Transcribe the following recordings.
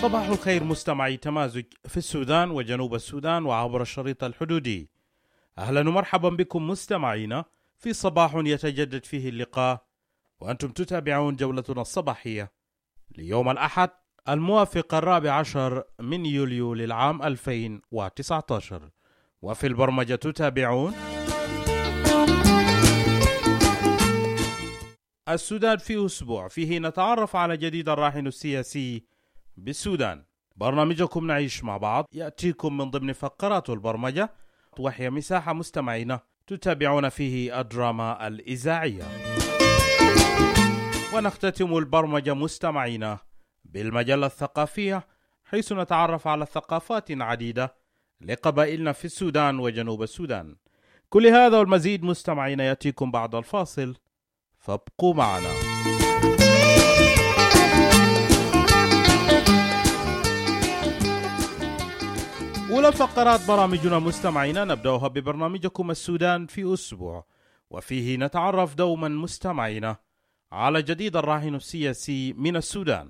صباح الخير مستمعي تمازج في السودان وجنوب السودان وعبر الشريط الحدودي. أهلا ومرحبا بكم مستمعينا في صباح يتجدد فيه اللقاء، وأنتم تتابعون جولتنا الصباحية ليوم الأحد الموافق 14 من يوليو للعام 2019. وفي البرمجة تتابعون السودان في أسبوع، فيه نتعرف على جديد الراهن السياسي بالسودان. برنامجكم نعيش مع بعض يأتيكم من ضمن فقرات البرمجة، وهي مساحة مستمعينا تتابعون فيه الدراما الإذاعية. ونختتم البرمجة مستمعينا بالمجلة الثقافية، حيث نتعرف على ثقافات عديدة لقبائلنا في السودان وجنوب السودان. كل هذا والمزيد مستمعينا يأتيكم بعد الفاصل، فابقوا معنا. أولى فقرات برامجنا مستمعينا نبدأها ببرنامجكم السودان في أسبوع، وفيه نتعرف دوما مستمعينا على جديد الراهن السياسي من السودان.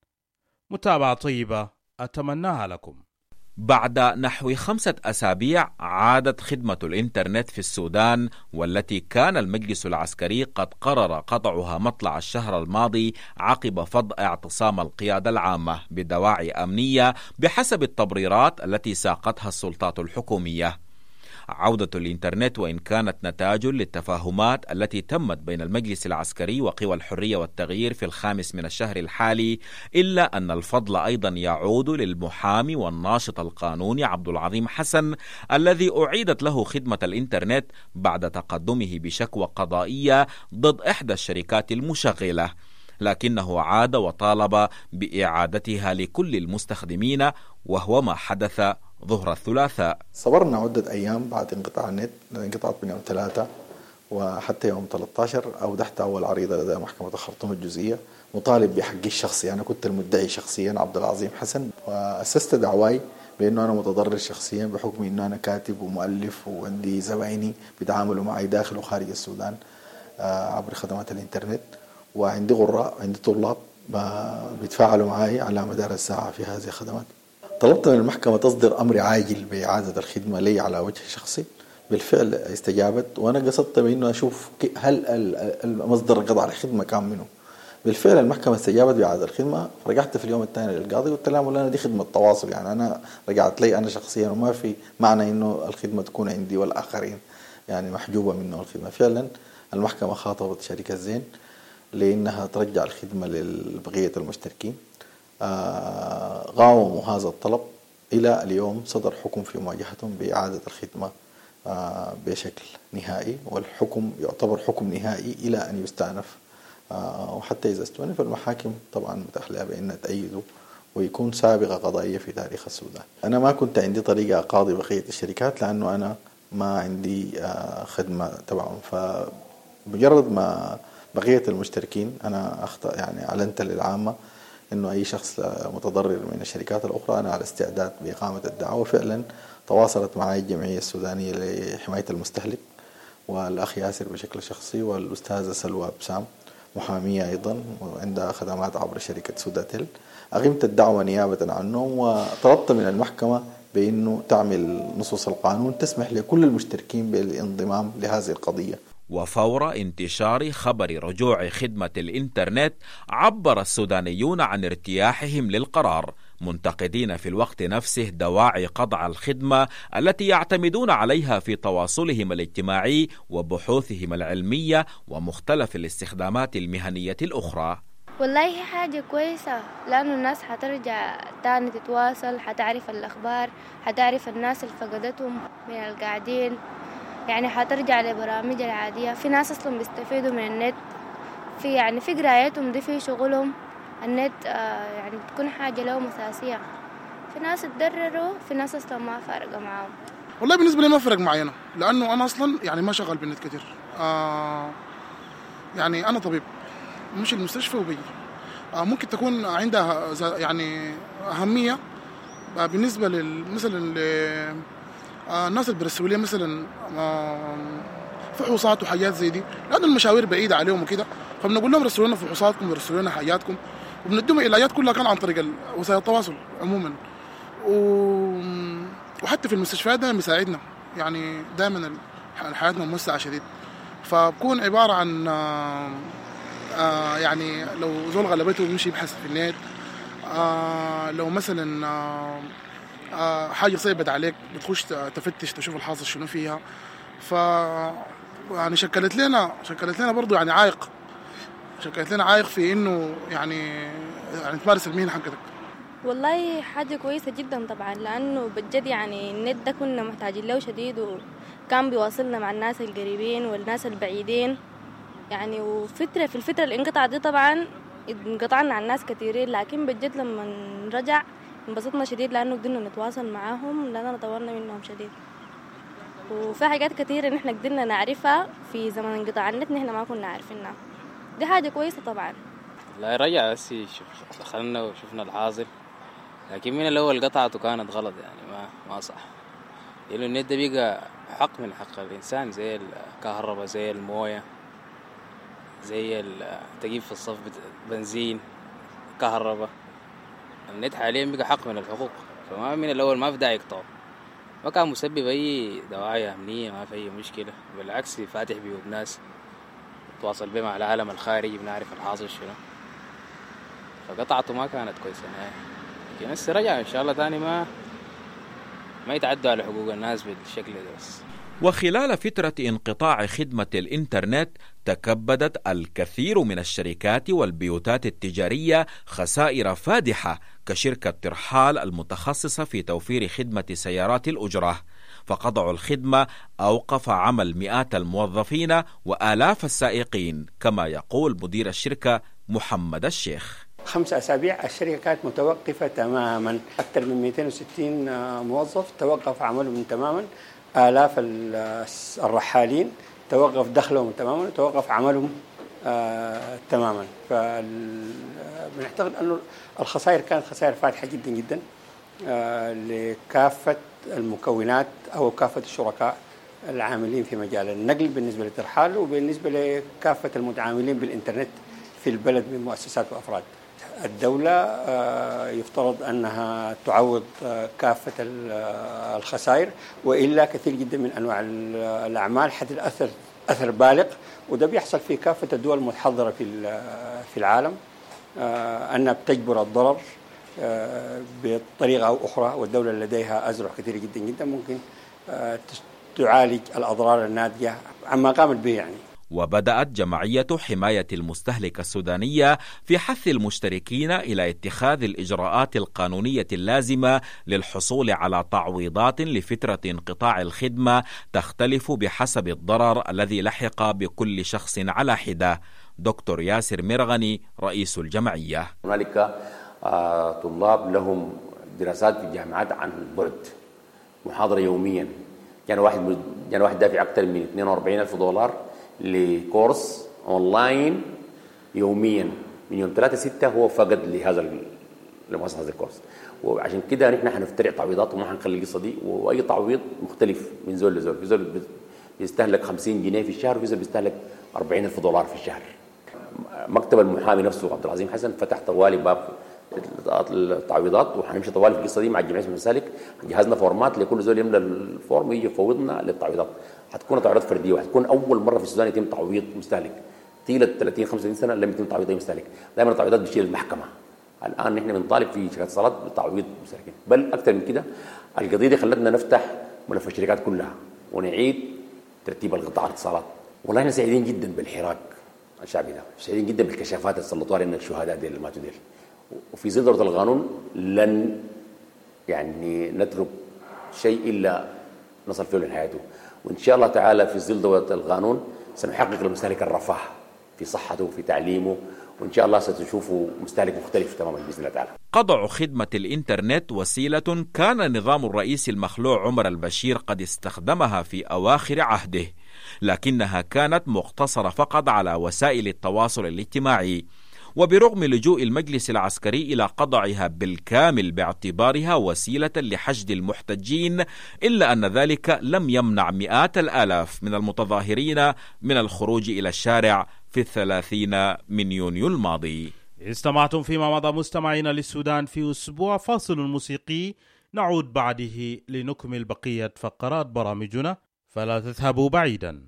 متابعة طيبة أتمناها لكم. بعد نحو 5 أسابيع عادت خدمة الإنترنت في السودان، والتي كان المجلس العسكري قد قرر قطعها مطلع الشهر الماضي عقب فض اعتصام القيادة العامة بدواعي أمنية بحسب التبريرات التي ساقتها السلطات الحكومية. عودة الإنترنت وإن كانت نتاج للتفاهمات التي تمت بين المجلس العسكري وقوى الحرية والتغيير في 5 من الشهر الحالي، إلا أن الفضل أيضا يعود للمحامي والناشط القانوني عبد العظيم حسن، الذي أعيدت له خدمة الإنترنت بعد تقدمه بشكوى قضائية ضد إحدى الشركات المشغلة، لكنه عاد وطالب بإعادتها لكل المستخدمين، وهو ما حدث ظهر الثلاثاء. صبرنا عدة أيام بعد انقطاع النت، انقطعت من يوم 3 وحتى يوم 13 أودحت أول عريضة لدى محكمة الخرطوم الجزئية مطالب بحقي الشخصي. أنا كنت المدعي شخصيا عبد العظيم حسن، وأسست دعواي بأنه أنا متضرر شخصيا بحكم أنه أنا كاتب ومؤلف وعندي زبايني بيتعاملوا معي داخل وخارج السودان عبر خدمات الإنترنت، وعندي غراء عندي طلاب بيتفاعلوا معي على مدار الساعة في هذه الخدمات. طلبت من المحكمة تصدر أمر عاجل بإعادة الخدمة لي على وجه شخصي. بالفعل استجابت، وأنا قصدت بأنه أشوف هل المصدر قطع الخدمة كان منه. بالفعل المحكمة استجابت بإعادة الخدمة. رجعت في اليوم الثاني للقاضي قلت لهم أنا دي خدمة تواصل، يعني أنا رجعت لي أنا شخصيا، وما في معنى إنه الخدمة تكون عندي والآخرين يعني محجوبة منه الخدمة. فعلا المحكمة خاطبت شركة زين لأنها ترجع الخدمة لبقية المشتركين. قاوموا هذا الطلب إلى اليوم صدر حكم في مواجهتهم بإعادة الخدمة بشكل نهائي، والحكم يعتبر حكم نهائي إلى أن يستأنف، وحتى إذا استأنف المحاكم طبعا متاح لها بأن تأيده ويكون سابقة قضائية في تاريخ السودان. أنا ما كنت عندي طريقة أقاضي بقية الشركات لأنه أنا ما عندي خدمة تبعهم، فمجرد ما بقية المشتركين أنا يعني أعلنت للعامة إنه أي شخص متضرر من الشركات الأخرى أنا على استعداد بإقامة الدعوة. فعلا تواصلت معي الجمعية السودانية لحماية المستهلك والأخ ياسر بشكل شخصي، والأستاذة سلوى بسام محامية أيضا وعندها خدمات عبر شركة سوداتيل. أقمت الدعوة نيابة عنهم، وطلبت من المحكمة بأنه تعمل نصوص القانون تسمح لكل المشتركين بالانضمام لهذه القضية. وفور انتشار خبر رجوع خدمة الإنترنت، عبر السودانيون عن ارتياحهم للقرار، منتقدين في الوقت نفسه دواعي قطع الخدمة التي يعتمدون عليها في تواصلهم الاجتماعي وبحوثهم العلمية ومختلف الاستخدامات المهنية الأخرى. والله هي حاجة كويسة، لأنه الناس حترجع تاني تتواصل، حتعرف الأخبار، حتعرف الناس اللي فقدتهم من القاعدين، يعني حترجع لبرامج العادية. في ناس أصلا بيستفيدوا من النت في قرايتهم دي، في شغلهم النت يعني تكون حاجة لهم أساسية. في ناس اتضرروا، في ناس أصلا ما فرق معهم. والله بالنسبة لي ما فرق معي أنا، لأنه أنا أصلا يعني ما شغال بالنت كتير. يعني أنا طبيب مش المستشفى وبيجي ممكن تكون عندها يعني أهمية بالنسبة مثلا الناس اللي بيرسلوا لي مثلا فحوصات وحاجات زي دي، لأن المشاوير بعيدة عليهم وكده، فبنقول لهم رسلوا لنا فحوصاتكم ورسلوا لنا حاجاتكم، وبنديهم العلاجات كلها كان عن طريق وسائل التواصل عموما. وحتى في المستشفيات ده بيساعدنا، يعني دائما حياتنا موسعة شديد، فبكون عبارة عن يعني لو زول غلبته بيمشي يبحث في النت، لو مثلا حاجة صعبت عليك بتخش تفتش تشوف الحاصل شنو فيها. ف يعني شكلت لنا برضو يعني عائق، في انه يعني تمارس المهنة حقتك. والله حاجة كويسة جدا طبعا، لأنه بجد يعني النت ده كنا محتاجين له شديد، وكان بيواصلنا مع الناس القريبين والناس البعيدين يعني. في الفترة اللي انقطع دي طبعا انقطعنا عن ناس كثيرين، لكن بجد لما نرجع انبسطنا شديد لأنه قدرنا نتواصل معاهم، لأننا طورنا منهم شديد. وفي حاجات كثيرة نحن قدرنا نعرفها في زمن انقطاع النت نحن ما كنا عارفينها، دي حاجة كويسة طبعا. لا رجع بس دخلنا وشفنا الحاصل، لكن من الأول قطعته كانت غلط يعني ما صح، لأنه النت ده بيقى حق من حق الإنسان، زي الكهرباء زي الموية زي تجيب في الصف بنزين كهرباء. النت حاليا بيقى حق من الحقوق، فما من الأول ما في داعي يقطعه، ما كان مسبب أي دواعي أمنية، ما في أي مشكلة، بالعكس فاتح بيه الناس تواصل بيه مع العالم الخارجي، بنعرف الحاصل شنو. فقطعته ما كانت كويسة نهائي، لكن هسه رجع إن شاء الله تاني ما يتعدوا على حقوق الناس بالشكل ده بس. وخلال فترة انقطاع خدمة الإنترنت تكبدت الكثير من الشركات والبيوتات التجارية خسائر فادحة، كشركة ترحال المتخصصة في توفير خدمة سيارات الأجرة، فقطع الخدمة أوقف عمل مئات الموظفين وآلاف السائقين، كما يقول مدير الشركة محمد الشيخ. 5 أسابيع الشركة كانت متوقفة تماما، أكثر من 260 موظف توقف عملهم تماما، آلاف الرحالين توقف دخلهم تماما وتوقف عملهم تماما. فبنعتقد أنه الخسائر كانت خسائر فادحة جدا جدا لكافة المكونات أو كافة الشركاء العاملين في مجال النقل بالنسبة للترحال، وبالنسبة لكافة المتعاملين بالإنترنت في البلد من مؤسسات وأفراد. الدولة يفترض أنها تعوض كافة الخسائر، وإلا كثير جدا من أنواع الأعمال حتتأثر أثر بالغ، وده بيحصل في كافة الدول المتحضرة في العالم، أنها بتجبر الضرر بطريقة أو أخرى، والدولة لديها أزرع كثير جدا جدا ممكن تعالج الأضرار الناتجة عما قامت به يعني. وبدأت جمعية حماية المستهلك السودانية في حث المشتركين إلى اتخاذ الإجراءات القانونية اللازمة للحصول على تعويضات لفترة انقطاع الخدمة تختلف بحسب الضرر الذي لحق بكل شخص على حدة. دكتور ياسر مرغني رئيس الجمعية. هنالك طلاب لهم دراسات في الجامعات عن البعد، محاضرة يوميا، يعني واحد دافع أكثر من $42,000 لكورس أونلاين يوميا من يوم 3-6 هو فقد لمؤسسة هذا الكورس. وعشان كده نحن حنفترع تعويضات وما حنخلي القصة دي، وأي تعويض مختلف من زول لزول. في زول بيستهلك 50 جنيه في الشهر، وفي زول بيستهلك $40,000 في الشهر. مكتب المحامي نفسه عبد العظيم حسن فتح طوالي باب التعويضات، وحنمشي طوالي في القصة دي مع جمعية المسالك. جهزنا فورمات لكل زول يملى الفورم ويجي يفوضنا للتعويضات. حتكون تعويضات فرديه، وحتكون اول مره في السودان يتم تعويض مستهلك. طيله 30-35 سنه لم يتم تعويض اي مستهلك، دائما التعويضات بتشيل المحكمه. الان نحن بنطالب في شركات الاتصالات بتعويض المستهلكين، بل اكثر من كده القضيه دي خلتنا نفتح ملف الشركات كلها ونعيد ترتيب القطاع الاتصالات. والله احنا سعيدين جدا بالحراك الشعبي ده، سعيدين جدا بالكشافات اللي سلطوا علينا الشهداء دي اللي ماتوا ديل. وفي ظل دورة القانون لن يعني نترك شيء الا نصل فيه لحياته، وإن شاء الله تعالى في ظل دورة القانون سنحقق للمستهلك الرفاه في صحته وفي تعليمه، وإن شاء الله ستشوفوا مستهلك مختلف تماما بإذن الله تعالى. قطع خدمة الإنترنت وسيلة كان نظام الرئيس المخلوع عمر البشير قد استخدمها في أواخر عهده، لكنها كانت مقتصرة فقط على وسائل التواصل الاجتماعي. وبرغم لجوء المجلس العسكري إلى قطعها بالكامل باعتبارها وسيلة لحشد المحتجين، إلا أن ذلك لم يمنع مئات الآلاف من المتظاهرين من الخروج إلى الشارع في 30 من يونيو الماضي. استمعتم فيما مضى مستمعين للسودان في أسبوع فاصل موسيقي، نعود بعده لنكمل بقية فقرات برامجنا، فلا تذهبوا بعيدا.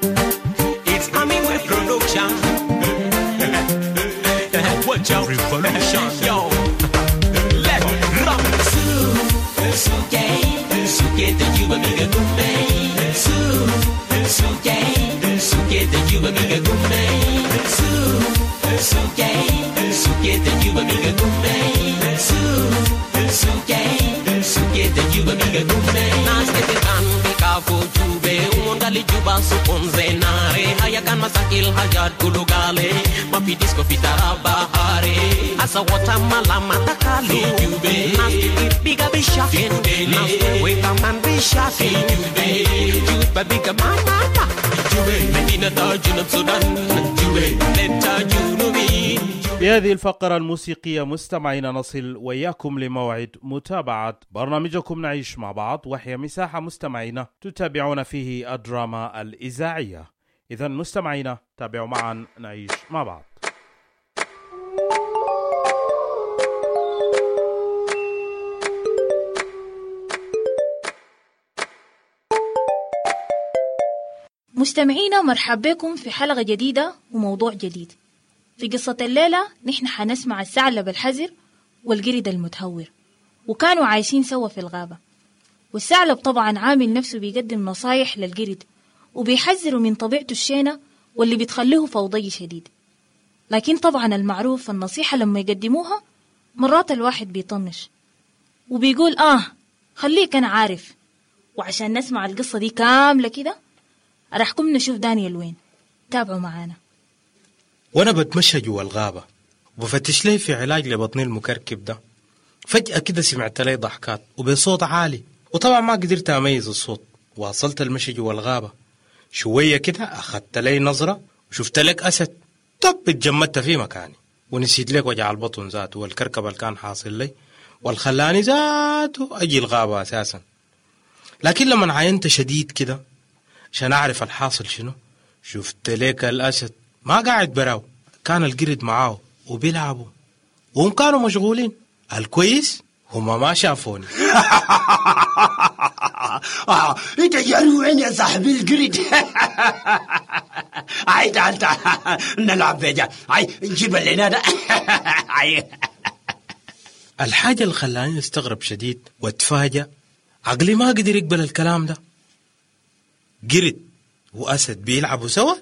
بهذه الفقرة الموسيقية مستمعين نصل وياكم لموعد متابعة برنامجكم نعيش مع بعض، وهي مساحة مستمعين تتابعون فيه الدراما الإذاعية. إذن مستمعين تابعوا معا نعيش مع بعض. مستمعينا مرحبا بكم في حلقة جديدة وموضوع جديد. في قصة الليلة نحن حنسمع الثعلب الحذر والقرد المتهور، وكانوا عايشين سوا في الغابة. والثعلب طبعا عامل نفسه بيقدم نصايح للقرد وبيحذره من طبيعته الشينة واللي بتخليه فوضي شديد. لكن طبعا المعروف النصيحة لما يقدموها مرات الواحد بيطنش وبيقول خليك أنا عارف. وعشان نسمع القصة دي كاملة كده أرحكم نشوف دانيال وين. تابعوا معانا. وانا بتمشى جوا الغابة وبفتش لي في علاج لبطني المكركب ده، فجأة كده سمعت لي ضحكات وبصوت عالي، وطبعا ما قدرت اميز الصوت. واصلت المشي جوا الغابة شوية كده، اخدت لي نظرة وشفت لك اسد. اتجمدت في مكاني ونسيت لك وجع البطن ذاته والكركب اللي كان حاصل لي والخلاني ذاته اجي الغابة اساسا. لكن لما عينت شديد كده عشان اعرف الحاصل شنو، شفت لك الاسد ما قاعد براو، كان القرد معاه وبيلعبوا وهم كانوا مشغولين. الكويس هما ما شافوني. انت جاري وين يا صاحبي القرد؟ هاي تعال نلعب بيجا، هاي نجيب العنادة. الحاجة اللي خلاني استغرب شديد واتفاجأ، عقلي ما قدر يقبل الكلام ده. قرد وأسد بيلعبوا سوا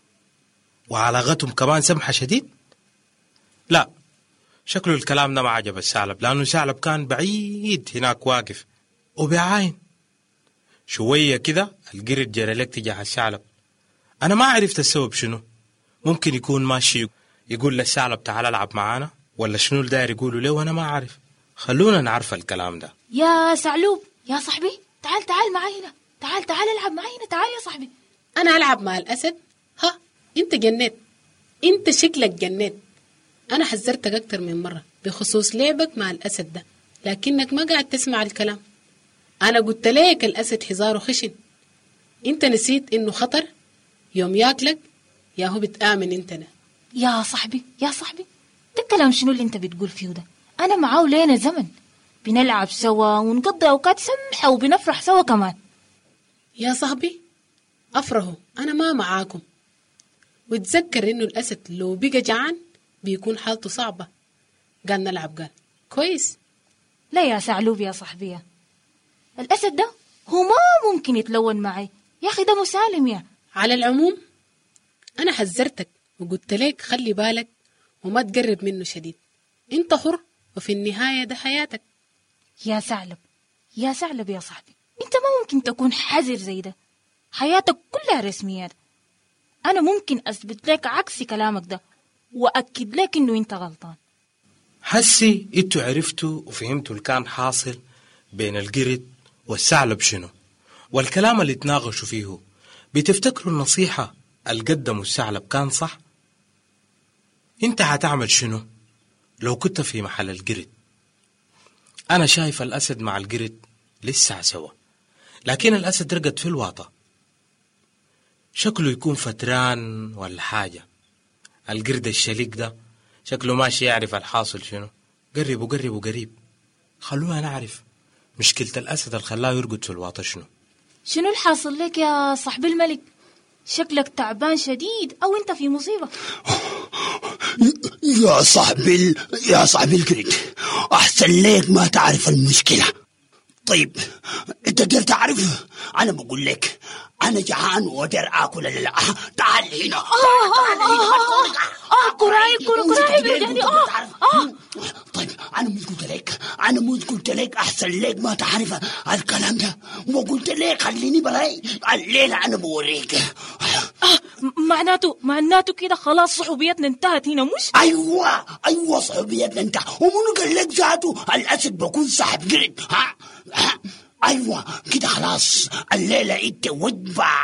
وعلاقتهم كمان سمحة شديد؟ لا، شكله الكلام ده ما عجب الثعلب، لأنه الثعلب كان بعيد هناك واقف وبيعاين. شوية كده القرد جرى لك تجاه الثعلب. أنا ما عرفت السبب شنو، ممكن يكون ماشي يقول للثعلب تعال العب معانا، ولا شنو اللي داير يقوله له وأنا ما عارف. خلونا نعرف الكلام ده. يا ثعلوب يا صاحبي، تعال معي هنا، تعال العب معي هنا، تعال يا صاحبي. أنا ألعب مع الأسد؟ انت جنيت، انت شكلك جنيت. انا حذرتك اكتر من مرة بخصوص لعبك مع الاسد ده، لكنك ما قاعد تسمع الكلام. انا قلت لك الاسد حزاره خشن، انت نسيت انه خطر يوم ياكلك. يا هو بتآمن انت ده. يا صاحبي ده الكلام شنو اللي انت بتقول فيه ده؟ انا معاه لينا زمن بنلعب سوا ونقضي اوقات سمحة وبنفرح سوا كمان. يا صاحبي افرحوا، انا ما معاكم. وتذكر انه الاسد لو بقى جعان بيكون حالته صعبة. قال نلعب، قال كويس. لا يا ثعلوب يا صاحبي، الاسد ده هو ما ممكن يتلون معي يا اخي، ده مسالم يا. على العموم انا حذرتك وقلت لك خلي بالك وما تقرب منه شديد. انت حر وفي النهاية ده حياتك. يا ثعلب يا صاحبي، انت ما ممكن تكون حذر زي ده. حياتك كلها رسميات. أنا ممكن أثبت لك عكس كلامك ده وأكد لك إنه أنت غلطان. حسي إنتوا عرفتوا وفهمتوا اللي كان حاصل بين القرد والثعلب شنو، والكلام اللي تناقشوا فيه. بتفتكروا النصيحة اللي قدموا الثعلب كان صح؟ أنت هتعمل شنو لو كنت في محل القرد؟ أنا شايف الأسد مع القرد لسه سوا، لكن الأسد رقد في الواطة، شكله يكون فتران ولا حاجة. القرد الشليق ده شكله ماشي يعرف الحاصل شنو. قرب قريب، خلونا نعرف مشكلة الأسد اللي خلاه يرقد في الواطة شنو الحاصل لك يا صاحب الملك؟ شكلك تعبان شديد أو أنت في مصيبة. يا صاحبي القرد، أحسن ليك ما تعرف المشكلة. طيب أنت دير تعرف، أنا بقول لك أنا جعان ودير آكل. لا تعال هنا. طيب أنا مش قلت لك أحسن ليك ما تعرف الكلام ده، وقلت لك خليني براي الليلة أنا بوريك. معناته كده خلاص صحوبيتنا انتهت هنا مش؟ أيوة صحوبيتنا انتهت. ومنو قال لك ذاته الأسد بكون صاحب قرد؟ أيوة كده خلاص الليلة انت وجبة.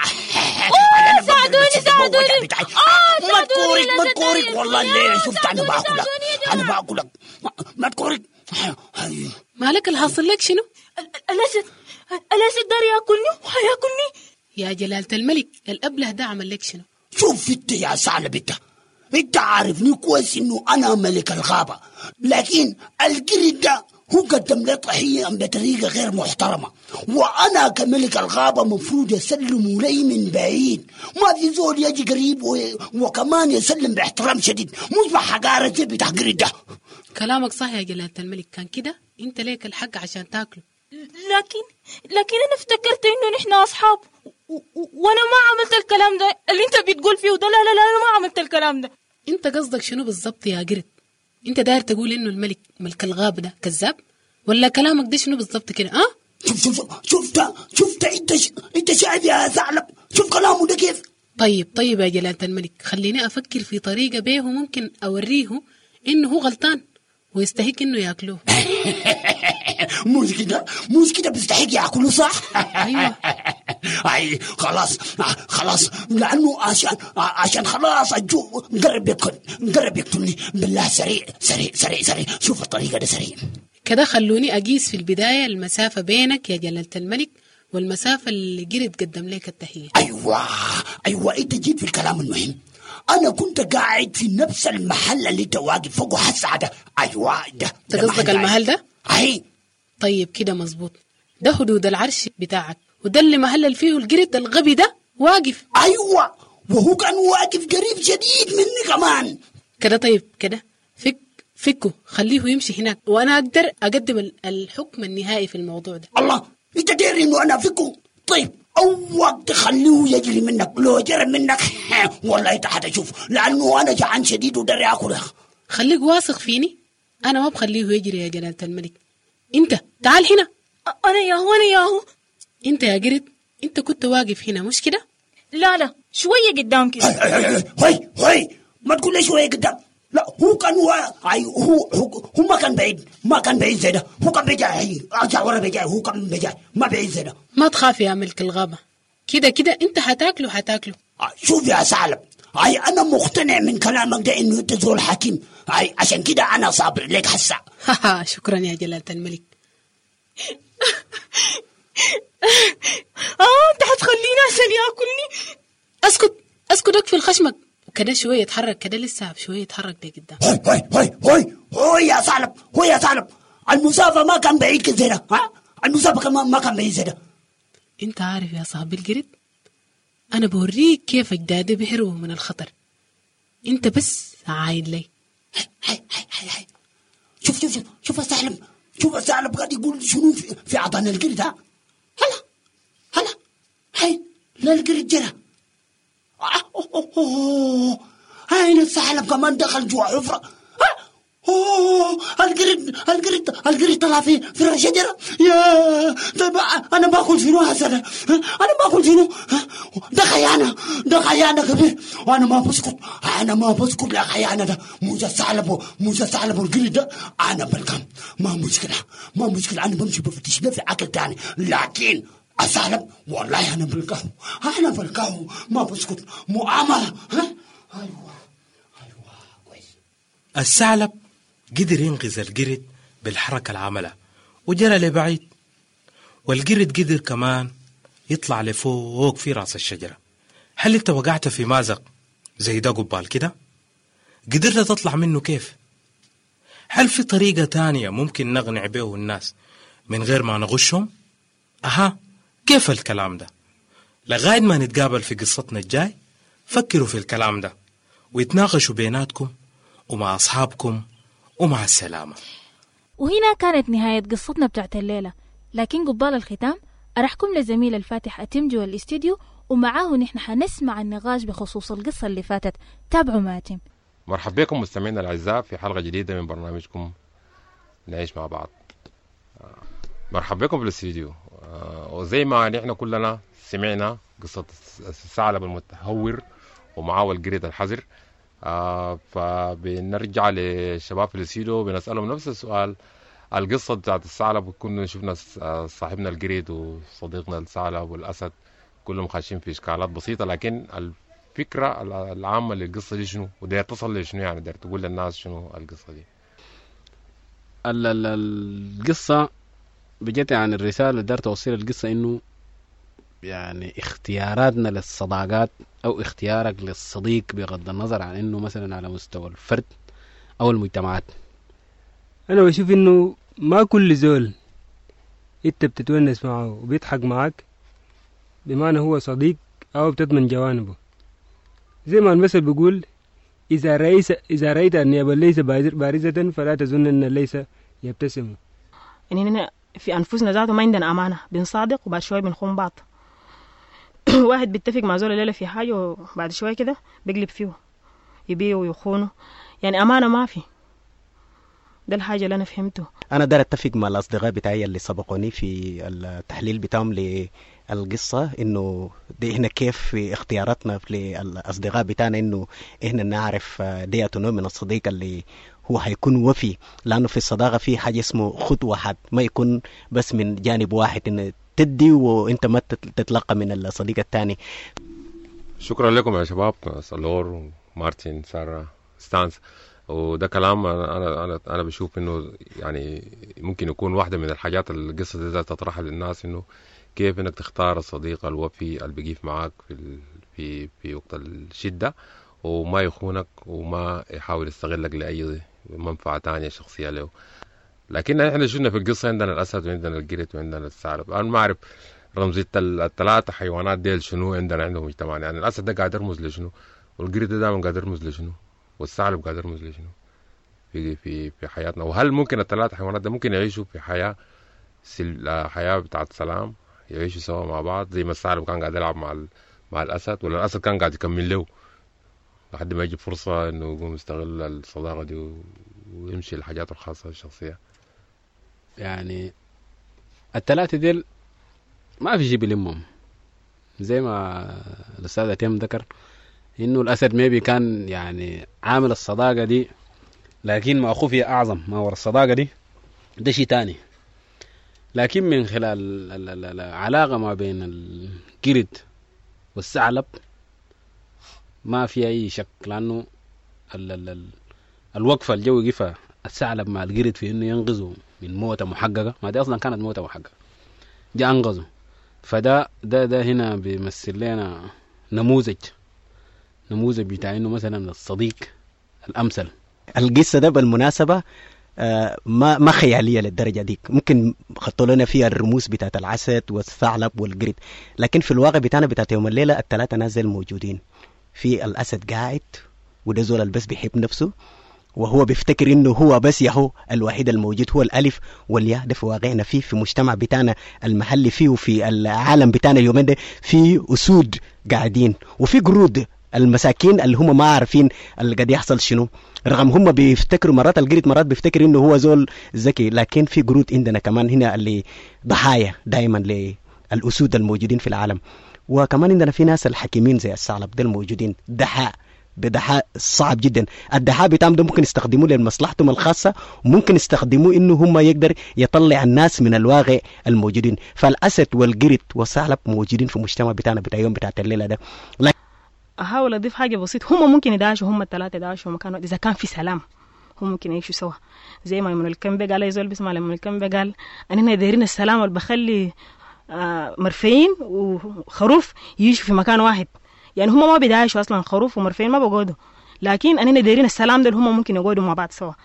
ساعدوني. ما تكورك والله الليلة شفت أنا باكلك ما تكورك. مالك الحاصل لك شنو؟ الأسد دار ياكلني وحياكلني. يا جلالة الملك الأبله ده عمل لك شنو؟ شوف انت يا ثعلب، انت عارفني كويس انه انا ملك الغابة، لكن القرد ده هو قدم لي طحية بطريقة غير محترمة، وأنا كملك الغابة مفروض يسلموا لي من بعيد، ما في زول يجي قريب وكمان يسلم باحترام شديد، مش بحقارة زي بتاع القرد ده. كلامك صح يا جلالة الملك، كان كده انت ليك الحق عشان تاكله. لكن أنا افتكرت إنه نحن أصحاب، وأنا ما عملت الكلام ده اللي أنت بتقول فيه ده. لا أنا ما عملت الكلام ده. انت قصدك شنو بالضبط يا قرد؟ انت داير تقول انه الملك ملك الغابة ده كذاب، ولا كلامك ده شنو بالضبط كده؟ شفت انت شايف يا ثعلب؟ شوف كلامه ده كيف. طيب يا جلالة الملك، خليني افكر في طريقة بيه ممكن اوريه انه هو غلطان ويستحق انه ياكلوه. مش كده بيستحق ياكلوه صح؟ ايوه. اي خلاص لانه عشان خلاص الجو قرب يقتلني. بالله سريع. شوف الطريقة ده سريع كده. خلوني اقيس في البداية المسافة بينك يا جلالة الملك والمسافة اللي قرد قدم لك التحية. ايوه انت جيت في الكلام المهم. انا كنت قاعد في نفس المحل اللي انت واقف فوقه هسه ده. ايوه ده قصدك المحل ده؟ اي طيب كده مظبوط، ده حدود العرش بتاعك، وده اللي محل فيه القرد الغبي ده واقف. ايوه وهو كان واقف قريب شديد مني كمان كده. طيب كده فكه خليه يمشي هناك، وانا اقدر اقدم الحكم النهائي في الموضوع ده. الله انت داري انه انا فكه؟ طيب أوقات تخليه يجري منك، لو جرى منك والله انت حتشوف، لانه انا جعان شديد وداري اكل. خليك واثق فيني، انا ما بخليه يجري يا جلالة الملك. انت تعال هنا. انا ياهو انت يا قرد، انت كنت واقف هنا مش كده؟ لا شوية قدام كده. هاي ما تقول لي شوية قدام. لا هو كان هو ما كان بعيد زي ده. هو كان بيجاي ارجع ورا بيجاي، هو كان بيجاي ما بعيد زي ده. ما تخاف يا ملك الغابة، كده انت هتاكله. شوف يا ثعلب، انا مقتنع من كلامك ده انه انت زول حكيم، عشان كده انا صابر لك هسه. شكرا يا جلالة الملك. انت هتخليني عشان ياكلني؟ اسكت اكفي خشمك كده شوية يتحرك كده، لسه شوية يتحرك لقدام. هاي يا ثعلب المسافة ما كان بعيد كده زي ده. المسافة ما كان بعيد زي ده. انت عارف يا صاحبي القرد، انا بوريك كيف اجدادي بيهربوا من الخطر، انت بس عايد لي. هاي شوف الثعلب قاعد يقول شنو في عضان القرد. هلا هاي لا القرد جرى. هاي الثعلب كمان دخل جوا حفرة. القرد طلع في الشجرة. يا طيب انا باكل شنو هسه؟ انا باكل شنو؟ ده خيانة كبير، وانا ما بسكت لخيانة ده. موسى الثعلب والقرد ده انا بلقام. ما مشكلة انا بمشي بفتش له في اكل تاني، لكن الثعلب والله انا بلقاه ما بسكت. مؤامرة. ايوه كويس. الثعلب قدر ينقذ القرد بالحركة العملة وجرى لبعيد، والقرد قدر كمان يطلع لفوق في راس الشجرة. هل انت وقعت في مازق زي ده قبال كده؟ قدرت تطلع منه كيف؟ هل في طريقة تانية ممكن نقنع به الناس من غير ما نغشهم؟ كيف الكلام ده؟ لغاية ما نتقابل في قصتنا الجاي فكروا في الكلام ده ويتناقشوا بيناتكم ومع أصحابكم، ومع السلامة. وهنا كانت نهاية قصتنا بتاعت الليلة، لكن قبال الختام أرحكم لزميل الفاتح أتم جوا الاستديو، ومعاه نحن حنسمع النقاش بخصوص القصة اللي فاتت. تابعوا ما أتم. مرحبا بكم مستمعينا الأعزاء في حلقة جديدة من برنامجكم نعيش مع بعض. مرحبا بكم في الاستديو. وزي ما نحن كلنا سمعنا قصة الثعلب المتهور ومعاه القرد الحذر، فبنرجع للشباب في الاستديو بنسألهم نفس السؤال. القصة بتاعت الثعلب كنا شفنا صاحبنا القرد وصديقنا الثعلب والأسد كلهم خاشين في إشكالات بسيطة، لكن الفكرة العامة للقصة دي شنو وداير تصل لشنو؟ يعني داير تقول للناس شنو القصة دي؟ القصة بجت عن الرسالة اللي داير توصل القصة إنه يعني اختياراتنا للصداقات أو اختيارك للصديق بغض النظر عن إنه مثلا على مستوى الفرد أو المجتمعات. أنا بشوف إنه ما كل زول إنت بتتونس معه وبيضحك معك بمعنى هو صديق أو بتضمن جوانبه. زي ما المثل بيقول إذا رأيت النيابة ليس بارزة فلا تظن أن ليس يبتسم. إننا في أنفسنا ذاته ما عندنا أمانة، بنصادق وبعد شوي بنخون بعض. واحد بيتفق مع زول الليلة في حاجة وبعد شوي كده بيقلب فيه يبيه ويخونه، يعني أمانة ما في. ده الحاجة اللي أنا فهمته. أنا دار أتفق مع الأصدقاء بتاعي اللي سبقوني في التحليل بتاعهم للقصة، إنه دي إحنا كيف في اختياراتنا للأصدقاء بتاعنا إنه إحنا نعرف دي أتنوع من الصديق اللي هو هيكون وفي، لأنه في الصداقة في حاجة اسمه خط واحد، ما يكون بس من جانب واحد إن تدي وإنت ما تتلقى من الصديق الثاني. شكرا لكم يا شباب، سالور ومارتن سارة ستانس. وده كلام أنا بشوف إنه يعني ممكن يكون واحدة من الحاجات القصة دي تطرحها للناس، إنه كيف إنك تختار الصديق الوفي اللي بيقف معك في وقت الشدة وما يخونك وما يحاول يستغلك لأي منفعة تانية شخصية له. لكن احنا شفنا في القصة عندنا الأسد وعندنا القرد وعندنا الثعلب. أنا ما أعرف رمزية الثلاثة حيوانات ديل شنو عندهم مجتمع. يعني الأسد ده قاعد يرمز لشنو، والقرد ده دائما قاعد يرمز لشنو، والثعلب قاعد يرمز لشنو في حياتنا. وهل ممكن الثلاثة حيوانات ده ممكن يعيشوا في حياة بتاعت سلام، يعيشوا سوا مع بعض زي ما الثعلب كان قاعد يلعب مع الأسد، ولا الأسد كان قاعد يكمل له لحد ما يجي فرصة إنه يقوم يستغل الصداقة دي ويمشي الحاجات الخاصة الشخصية؟ يعني الثلاثة ديل ما في شيء بلمهم، زي ما الأستاذ أتيم ذكر إنه الأسد ميبي كان يعني عامل الصداقة دي، لكن ما أخوه فيها أعظم ما ورا الصداقة دي ده شيء تاني. لكن من خلال العلاقة ما بين القرد والثعلب ما في أي شك، لأنه الوقفة الجو قفة الثعلب مع القرد في إنه ينقذه من موتة محققة، ما دي أصلا كانت موتة محققة، جاء أنقذه. فده ده هنا بيمثل لنا نموذج بتاع إنه مثلا الصديق الأمثل. القصة ده بالمناسبة ما خيالية للدرجة دي، ممكن خطوا لنا فيها الرموز بتاعت العسد والثعلب والقرد، لكن في الواقع بتاعنا بتاعت يوم الليلة الثلاثة نازل موجودين. في الأسد قاعد وده زول البس بيحب نفسه وهو بيفتكر انه هو بس يهو الوحيد الموجود، هو الالف والياء. ده في واقعنا في مجتمع بتاعنا المحلي فيه وفي العالم بتاعنا اليومين ده في اسود قاعدين وفي قرود المساكين اللي هم ما عارفين اللي قاعد يحصل شنو، رغم هم بيفتكروا مرات القرد مرات بيفتكر انه هو زول ذكي، لكن في قرود عندنا كمان هنا اللي ضحايا دائما للاسود الموجودين في العالم. وكمان عندنا في ناس الحكيمين زي الثعلب ده الموجودين، بدحاء صعب جدا. الدحاء بتاعهم ده ممكن يستخدموه لمصلحتهم الخاصة، وممكن يستخدموه انه هم يقدر يطلع الناس من الواقع الموجودين. فالأسد والقرد والثعلب موجودين في المجتمع بتاعنا بتاع يوم بتاعت الليلة ده. أحاول أضيف حاجة بسيطة، هم ممكن يدعشوا، هم الثلاثة يدعشوا مكانه إذا كان في سلام، هم ممكن يعيشوا سوا. زي ما من الكمبة قال يزول بسمع لما الكمبة قال أننا دايرين السلام اللي بخلي مرفين وخروف يعيشوا في مكان واحد. يعني هم ما بيدعشوا أصلا، خروف ومرفين ما بيقعدوا، لكن أننا دايرين السلام ده هم ممكن يقعدوا مع بعض سوا.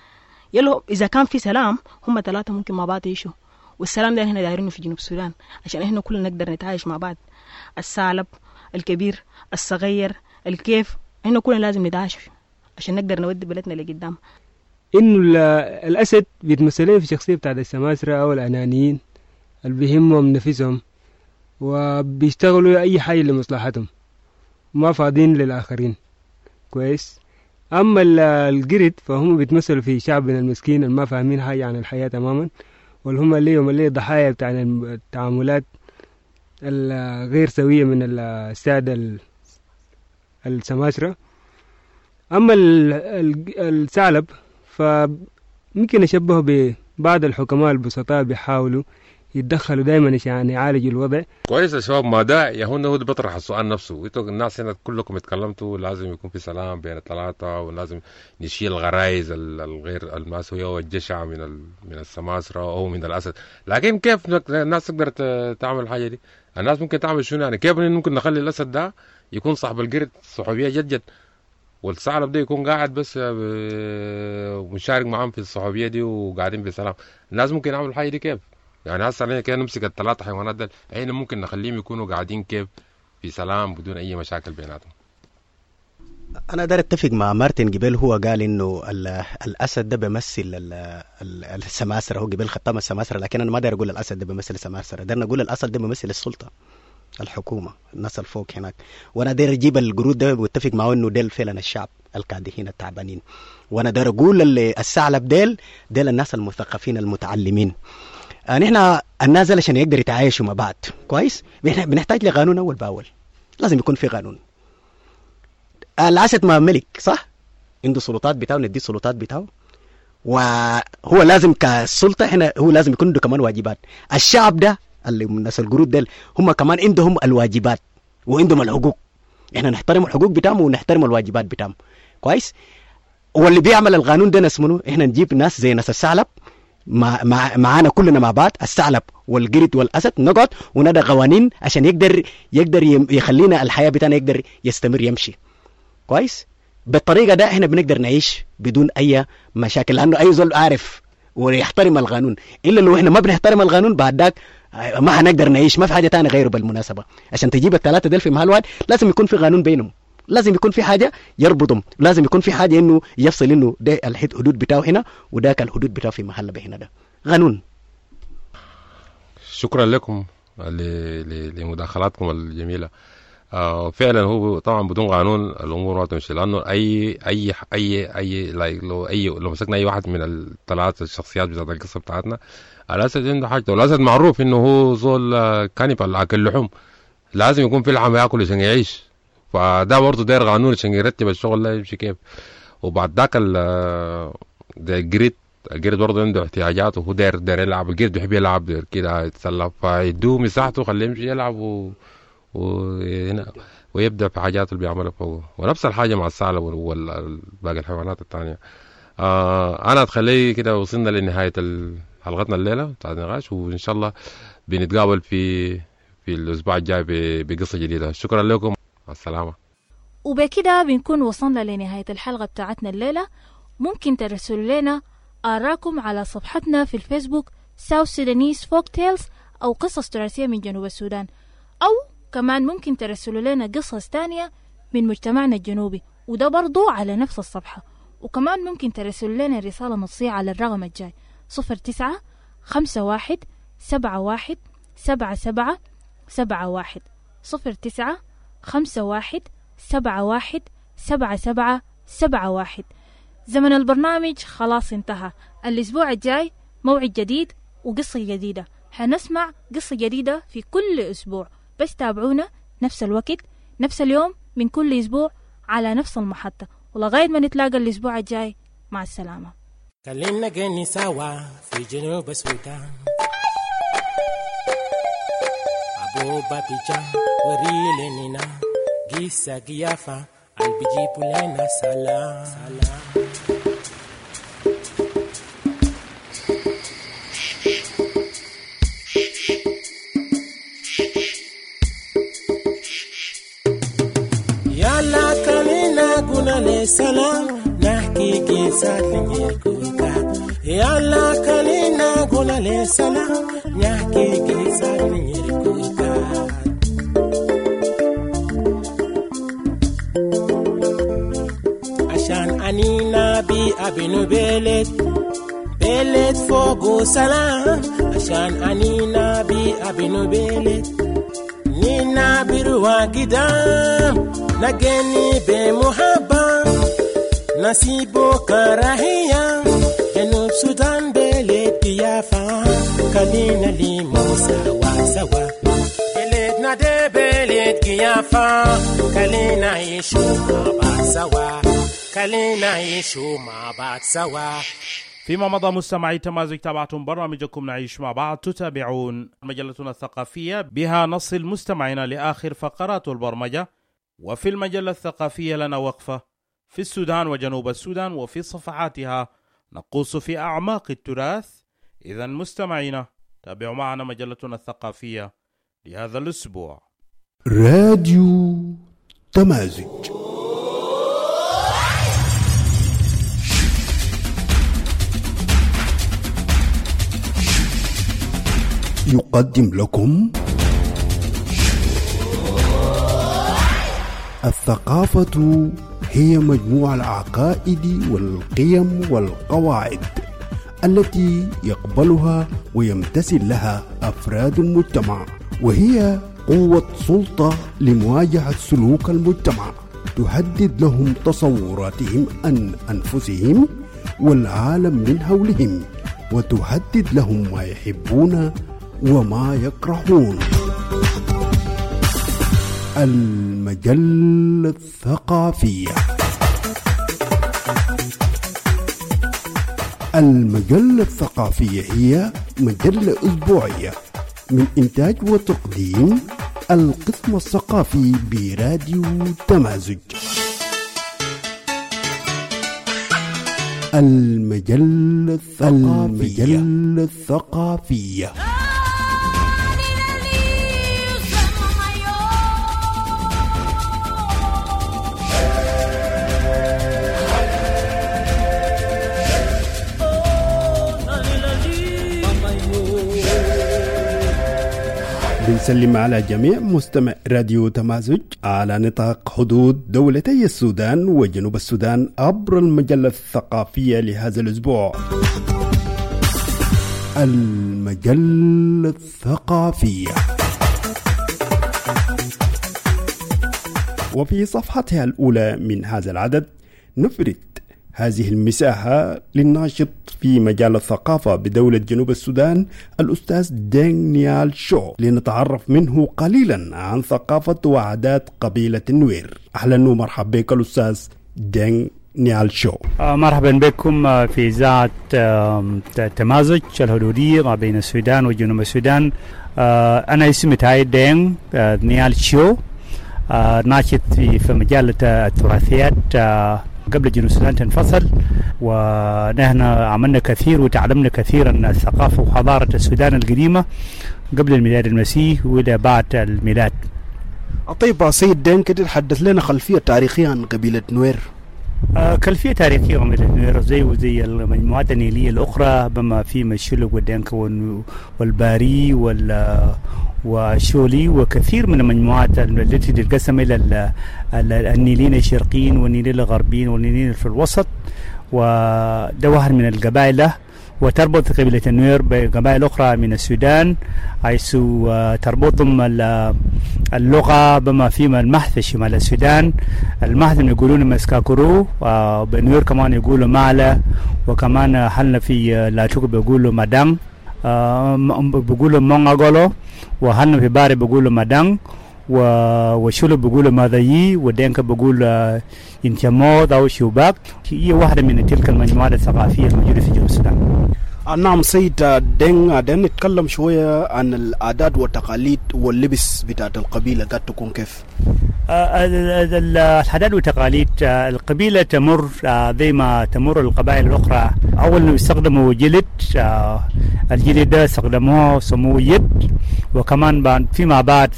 يلو إذا كان في سلام هم 3 ممكن مع بعض يعيشوا. والسلام ده احنا دايرينه في جنوب السودان عشان احنا كلنا نقدر نتعايش مع بعض. الثعلب، الكبير، الصغير، الكيف، احنا كلنا لازم نتعايش عشان نقدر نودي بلدنا لقدام. إنه الأسد بيتمثلين في شخصية بتاعت السماسرة أو الأنانيين اللي بيهمهم نفسهم وبيشتغلوا أي حاجة لمصلحتهم ما فاضين للآخرين. كويس. أما القرد فهم بيتمثلوا في شعبنا المسكين اللي ما فاهمين حاجة عن الحياة تماما، واللي هم اللي ضحايا بتاع التعاملات الغير سوية من السادة السماسرة. أما الثعلب فممكن أشبهه ببعض الحكماء البسطاء بيحاولوا يتدخلوا دائما عشان يعالجوا الوضع. كويس يا شباب. ما ده يا هو بيطرح السؤال نفسه. انتوا الناس هنا كلكم اتكلمتوا لازم يكون في سلام بين الثلاثه، ولازم نشيل الغرايز الغير الماسويه والجشع من السماسره او من الاسد. لكن كيف الناس تقدر تعمل الحاجه دي؟ الناس ممكن تعمل شنو يعني؟ كيف ممكن نخلي الاسد ده يكون صاحب القرد صحوبيه جد والثعلب ده يكون قاعد بس مشارك معاهم في الصحوبيه دي وقاعدين بسلام؟ الناس ممكن يعملوا الحاجه دي كيف؟ يعني هسه علينا كده نمسك ال3 حيوانات دول، احنا ممكن نخليهم يكونوا قاعدين كيف في سلام بدون اي مشاكل بيناتهم. انا داير اتفق مع مارتن قبل. هو قال انه الاسد ده بيمثل السماسرة. هو قبل ختم السماسرة، لكن انا ما داير اقول الاسد ده بيمثل السماسرة، داير نقول الاسد ده بيمثل السلطة، الحكومة، الناس الفوق هناك. وانا داير اجيب القرود ده واتفق معه انه ديل فعلا الشعب الكادحين التعبانين. وانا داير اقول الثعلب ديل الناس المثقفين المتعلمين. نحن الناس دي عشان يقدر يتعايشوا مع بعض كويس بنحتاج لقانون اول باول. لازم يكون في قانون. الاسد ما ملك صح؟ عنده سلطات بتاعه، نديه سلطات بتاعه، وهو لازم كسلطه هو لازم يكون عنده كمان واجبات. الشعب ده اللي من الناس القرود دول هم كمان عندهم الواجبات وعندهم الحقوق. احنا نحترم الحقوق بتاعهم ونحترم الواجبات بتاعهم كويس. واللي بيعمل القانون ده نسمونه احنا نجيب ناس زي ناس الثعلب معانا كلنا مع بعض، الثعلب والقرد والاسد، نقعد وندى قوانين عشان يقدر يخلينا الحياه بتاعنا يقدر يستمر يمشي كويس. بالطريقه ده احنا بنقدر نعيش بدون اي مشاكل، لانه اي زول عارف ويحترم القانون. الا لو احنا ما بنحترم القانون بعد ذاك ما هنقدر نعيش، ما في حاجه ثانيه غيره. بالمناسبه عشان تجيب ال3 دول في محل واحد لازم يكون في قانون بينهم، لازم يكون في حاجه يربطهم، لازم يكون في حاجه انه يفصل انه ده الحدود بتاعه هنا وذاك الحدود بتاعه في محل بهنا. ده قانون. شكرا لكم لمداخلاتكم الجميله. فعلا هو طبعا بدون قانون الامور ما تمشي، لانه لو مسكنا اي واحد من ال3 الشخصيات بتاعت القصه بتاعتنا، الاسد عنده حاجه، والاسد معروف انه هو زول كانيبال اكل لحوم، لازم يكون في لحم ياكل عشان يعيش. فده برضه داير قانون عشان يرتب الشغل ده يمشي كيف. وبعد ذاك القرد برضه عنده احتياجات، وهو داير يلعب. القرد بيحب يلعب كده يتسلى، فيدوه مساحته خليه يمشي يلعب ويبدأ في حاجات اللي بيعملها فوق. ونفس الحاجة مع الثعلب وباقي الحيوانات الثانية. أنا أتخلي كده وصلنا لنهاية حلقتنا الليلة بتاع النقاش، وإن شاء الله بنتقابل في الأسبوع الجاي بقصة جديدة. شكرا لكم، السلامة. وبكده بنكون وصلنا لنهاية الحلقة بتاعتنا الليلة. ممكن ترسلوا لنا آراءكم على صفحتنا في الفيسبوك South Sudanese Folktales أو قصص تراثية من جنوب السودان، أو كمان ممكن ترسلوا لنا قصص تانية من مجتمعنا الجنوبي، وده برضو على نفس الصفحة. وكمان ممكن ترسلوا لنا رسالة نصية على الرقم الجاي 0951717771 0951717771. زمن البرنامج خلاص انتهى. الأسبوع الجاي موعد جديد وقصة جديدة. هنسمع قصة جديدة في كل أسبوع، بس تابعونا نفس الوقت نفس اليوم من كل أسبوع على نفس المحطة. ولغاية ما نتلاقى الأسبوع الجاي، مع السلامة. خلينا نغني سوا في جنوب السودان. أبو بابيجا وريلينينا جيسا جيافا البيجيبوا لنا سلام. يلا كلنا قلنا لسلام نحكي قصة لنيركوكا yala kalina gula le sala nyake gisa nyerikuka ashan anina bi abinu belet fogo sala ashan anina bi abinu belet nina birwa gidam nageni be muhabba nasibo karahia جنوب سودان بلد يافا كلينا لي موسى سوا بلدنا ده بلد يافا كلينا يشو مع بعض سوا كلينا يشو مع بعض سوا. فيما مضى مستمعي تمازج تابعتم برنامجكم نعيش مع بعض. تتابعون مجلتنا الثقافية بها نصل مستمعينا لآخر فقرات البرمجة. وفي المجلة الثقافية لنا وقفة في السودان وجنوب السودان وفي صفحاتها نقوص في أعماق التراث. إذا مستمعينا تابعوا معنا مجلتنا الثقافية لهذا الأسبوع. راديو تمازج يقدم لكم الثقافة هي مجموع العقائد والقيم والقواعد التي يقبلها ويمتثل لها أفراد المجتمع، وهي قوة سلطة لمواجهة سلوك المجتمع، تحدد لهم تصوراتهم عن أنفسهم والعالم من حولهم، وتحدد لهم ما يحبون وما يكرهون. المجلة الثقافية. المجلة الثقافية هي مجلة أسبوعية من إنتاج وتقديم القسم الثقافي براديو تمازج. المجلة الثقافية. بنسلم على جميع مستمع راديو تمازج على نطاق حدود دولتي السودان وجنوب السودان عبر المجلة الثقافية لهذا الأسبوع. المجلة الثقافية. وفي صفحتها الأولى من هذا العدد نفرد هذه المساحة للناشط في مجال الثقافة بدولة جنوب السودان الأستاذ دينغ نيال شو لنتعرف منه قليلا عن ثقافة وعادات قبيلة النوير. أهلا ومرحبا بك الأستاذ دينغ نيال شو. مرحبا بكم في إذاعة تمازج الحدودية ما بين السودان وجنوب السودان. أنا اسمي تاي دينغ نيال شو، ناشط في مجال التراثيات قبل جنوب السودان تنفصل، ونحن عملنا كثير وتعلمنا كثيرا الثقافة وحضارة السودان القديمة قبل الميلاد المسيح وإلى بعد الميلاد. طيب سيد دين كده تحدث لنا خلفية تاريخية عن قبيلة نوير. خلفية تاريخية عن قبيلة نوير زي المجموعات النيلية الأخرى بما في الشلوك والدنك والباري وشولي وكثير من المجموعات التي تتقسم إلى النيلين الشرقيين والنيلين الغربيين والنيلين في الوسط، ودوهر من القبائل وتربط قبيلة النوير بقبائل أخرى من السودان، حيث تربطهم اللغة بما فيما المحث شمال السودان. المحث يقولون مسكاكرو، وبنوير كمان يقولوا معلة، وكمان حلنا في لاتوك بيقولوا مدان، بيقولوا مونغاغولو، وحلنا في باري بيقولوا مدان، وشلو بيقولوا ماذايي، ودينك بيقولوا انتمود أو شوباك. هي واحدة من تلك المجموعات الثقافية الموجودة في جنوب السودان. نعم سيد دين، نتكلم شوية عن العادات والتقاليد واللبس بتاعت القبيلة قد تكون كيف؟ العادات والتقاليد القبيلة تمر زي ما تمر القبائل الأخرى. أول يستخدموا جلد، الجلد ده استخدموه سموه يد، وكمان فيما بعد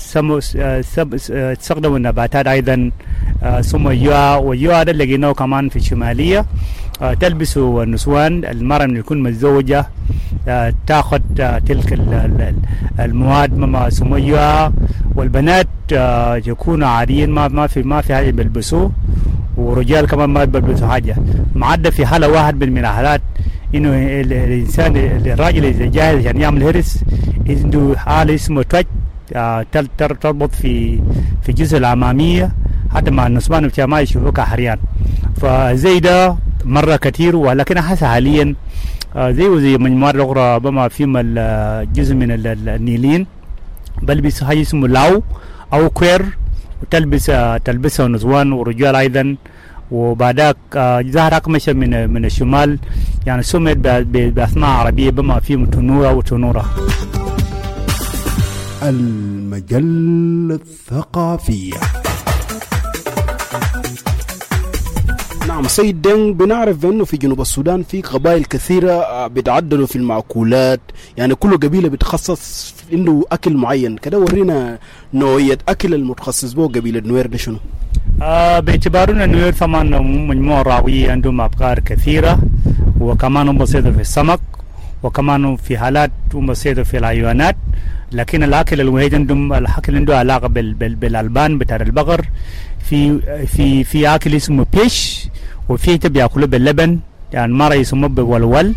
استخدموا النباتات أيضا سموه يوا، ويوا ده لقيناه كمان في الشمالية، تلبسه النسوان. المرأة من يكون متزوجة تأخذ تلك المواد مما سميها، والبنات يكونوا عاديين ما في حاجة بيلبسوه، ورجال كمان ما بيلبسوا حاجة، ما عدا في حالة واحد من الحالات إنه الإنسان الراجل إذا جاهز عشان يعمل هرس عنده حالة اسمه توج تربط في الجزء الأمامية حتى مع النسوان بتاع ما يشوفوك حريان. فزي ده مرة كتير، ولكن حاسة حاليا زي مجموعات أخرى بما فيهم الجزء من النيلين بلبس حاجة اسمه لاو أو كوير، تلبسها نسوان ورجال أيضا. وبعدك ظهر أقمشة من الشمال يعني سميت بأسماء عربية بما فيهم تنورة وتنورة. المجلة الثقافية. نعم سيد دينغ، بنعرف بأنه في جنوب السودان في قبائل كثيرة بتعدلوا في المأكولات، يعني كل قبيلة بتخصص عنده أكل معين كده. ورينا نوعية أكل المتخصص به قبيلة نوير ده شنو؟ باعتبارنا نوير طبعا مجموعة راوية عندهم أبقار كثيرة، وكمان هم بسيطة في السمك، وكمان في حالات هم بسيطة في الحيوانات. لكن الأكل الوحيد عندهم الأكل عنده علاقة بالألبان بتاع البقر. في أكل اسمه بيش، وفي بياكلوا باللبن يعني مرة يسموه بولول،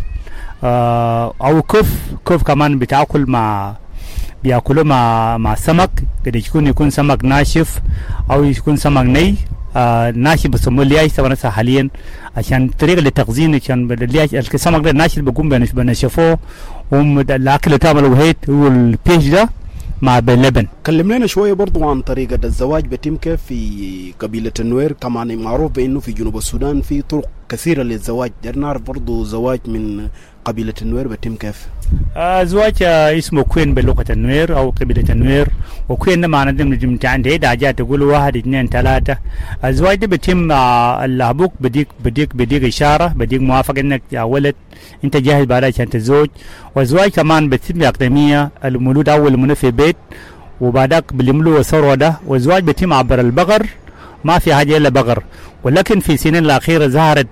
أو كف كمان بتاكل بياكلوا مع سمك، قد يكون سمك ناشف أو يكون سمك ني. ناشف بسموه لياش طبعا حاليا عشان طريقة لتخزين، عشان السمك ده ناشف بيكون بنشفوه، والأكل تعمل وهيت هو البيش ده مع باللبن. كلمنا شوية برضو عن طريقة الزواج بتم كيف في قبيلة النوير. كمان معروف بأنه في جنوب السودان في طرق كثيرة للزواج، دير نعرف برضو زواج من قبيلة النوير بتم كيف؟ زواج اسمه كوين بلغة النوير أو قبيلة النوير، وكوين ما عندهم عندي حاجات تقولوا 1 2 3. الزواج ده بتم الأبوك بديك إشارة، بديك موافق إنك يا ولد أنت جاهز بعد عشان تتزوج. والزواج كمان بتم بأقدمية، المولود أول منه في بيت، وبعدك بيملوا الثروة ده. والزواج بتم عبر البقر، ما في حاجة إلا بقر. ولكن في السنين الأخيرة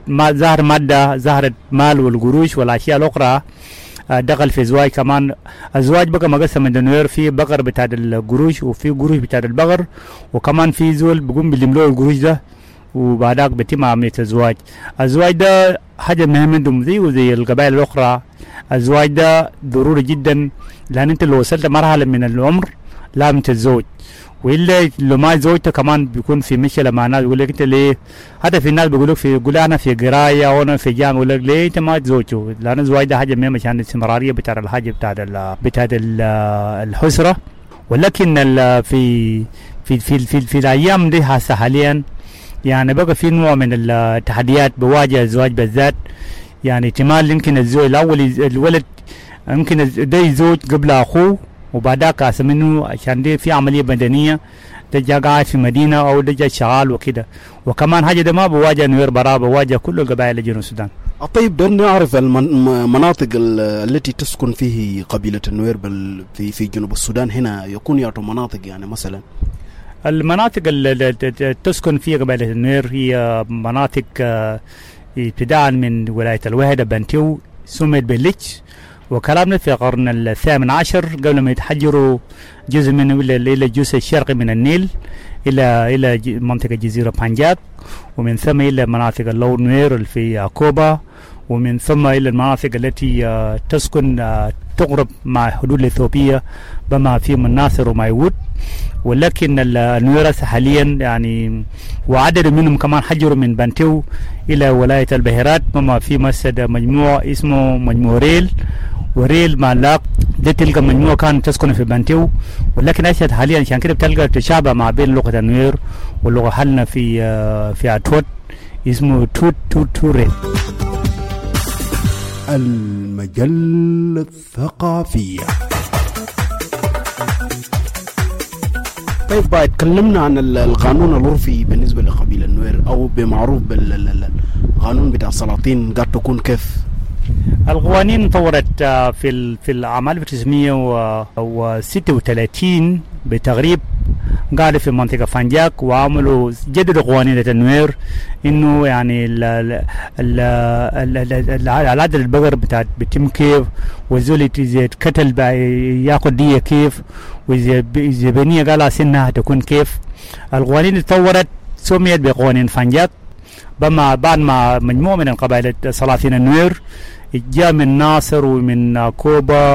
ظهرت مال والقروش والأشياء الأخرى دخل في الزواج كمان. الزواج بقى مقسم من النوير، في بقر بتاع القروش وفي قروش بتاع البقر، وكمان في زول بيقوم بيملوا القروش ده، وبعدك بتم عملية الزواج. الزواج ده حاجة مهمة عندهم زي القبائل الأخرى. الزواج ده ضروري جدا، لأن أنت لو وصلت مرحلة من العمر لازم تتزوج، وإلا لو ما زوجته كمان بيكون في مشكلة مع الناس. يقول لك أنت ليه؟ حتى في الناس بيقولوا يقول أنا في قراية أو أنا في جامعة، يقول لك ليه أنت ما تزوجته؟ لأن الزواج ده حاجة مهمة عشان الاستمرارية بتاع الحاجة بتاع الحسرة. ولكن في الأيام دي هسه حاليا يعني بقى في نوع من التحديات بواجه الزواج بالذات. يعني احتمال يمكن الزوج الأول الولد يمكن ده يزوج قبل أخوه، وبعدك منه عشان دي في عملية بدنية، ده جا قاعد في مدينة أو ده جا شغال وكده. وكمان حاجة ده ما بواجه نوير برا، بواجه كل القبائل جنوب السودان. طيب ده نعرف المناطق التي تسكن فيه قبيلة النوير في جنوب السودان هنا يكون يعطوا مناطق، يعني مثلا المناطق اللي تسكن فيها قبيلة النوير هي مناطق ابتداء من ولاية الوحدة بنتيو سميت بليتش، وكلامنا في القرن الثامن عشر قبل ما يتحجروا جزء منه إلى الجزء الشرقي من النيل إلى منطقة جزيرة بانجاب، ومن ثم إلى مناطق اللو نوير في كوبا، ومن ثم إلى المناطق التي تسكن تقرب مع حدود إثيوبيا بما في الناصر ومايوود. ولكن النوير حاليا يعني وعدد منهم كمان حجروا من بنتيو إلى ولاية البهيرات بما في مسجد مجموعة اسمه مجموع ريل وريل مالاق. دي تلقى مجموعة كانت تسكن في بنتيو، ولكن أشهد حاليا عشان كده بتلقى تشابه مع بين لغة النوير واللغة حلنا في عتوت اسمه توت ريل. المجلة الثقافية. طيب بعد تكلمنا عن القانون العرفي بالنسبة لقبيلة النوير أو بمعروف بالقانون بتاع السلاطين، قد تكون كيف؟ القوانين طورت في الأعمال 1936 بتغريب قاعدة في منطقة فانجاك وعملوا جددوا قوانين التنوير إنه يعني العدد البقر بتم كيف، والزول إذا اتقتل ياخد دية كيف، وإذا بنية قال سنها تكون كيف. القوانين اتطورت سميت بقوانين فانجاك بعد ما مجموعة من القبائل سلاطين النوير جاء من ناصر ومن كوبا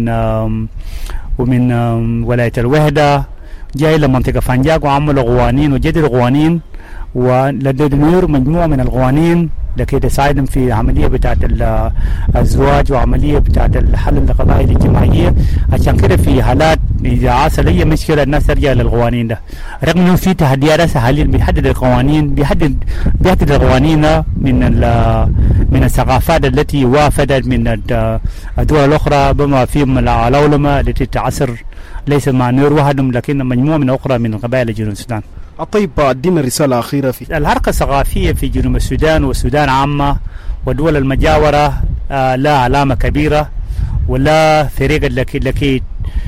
ومن ولاية الوحدة جاء إلى منطقة فانجاك وعملوا قوانين وجددوا قوانين ولدوا النوير مجموعة من القوانين لكي تساعدهم في عملية بتاعت الزواج وعملية بتاعت الحل القبائل الجماعية. عشان كده في حالات إذا حصل أي مشكلة الناس ترجع للقوانين ده، رغم إنه في تحديات حاليا بيحدد القوانين بيحدد القوانين من الثقافات التي وافدت من الدول الأخرى بما فيهم العولمة التي تعصر ليس مع نور وحدهم لكن مجموعة من أخرى من قبائل جنوب السودان. طيب ادينا رسالة أخيرة في الحركة الثقافية في جنوب السودان والسودان عامة والدول المجاورة لا علامة كبيرة ولا فريق لكي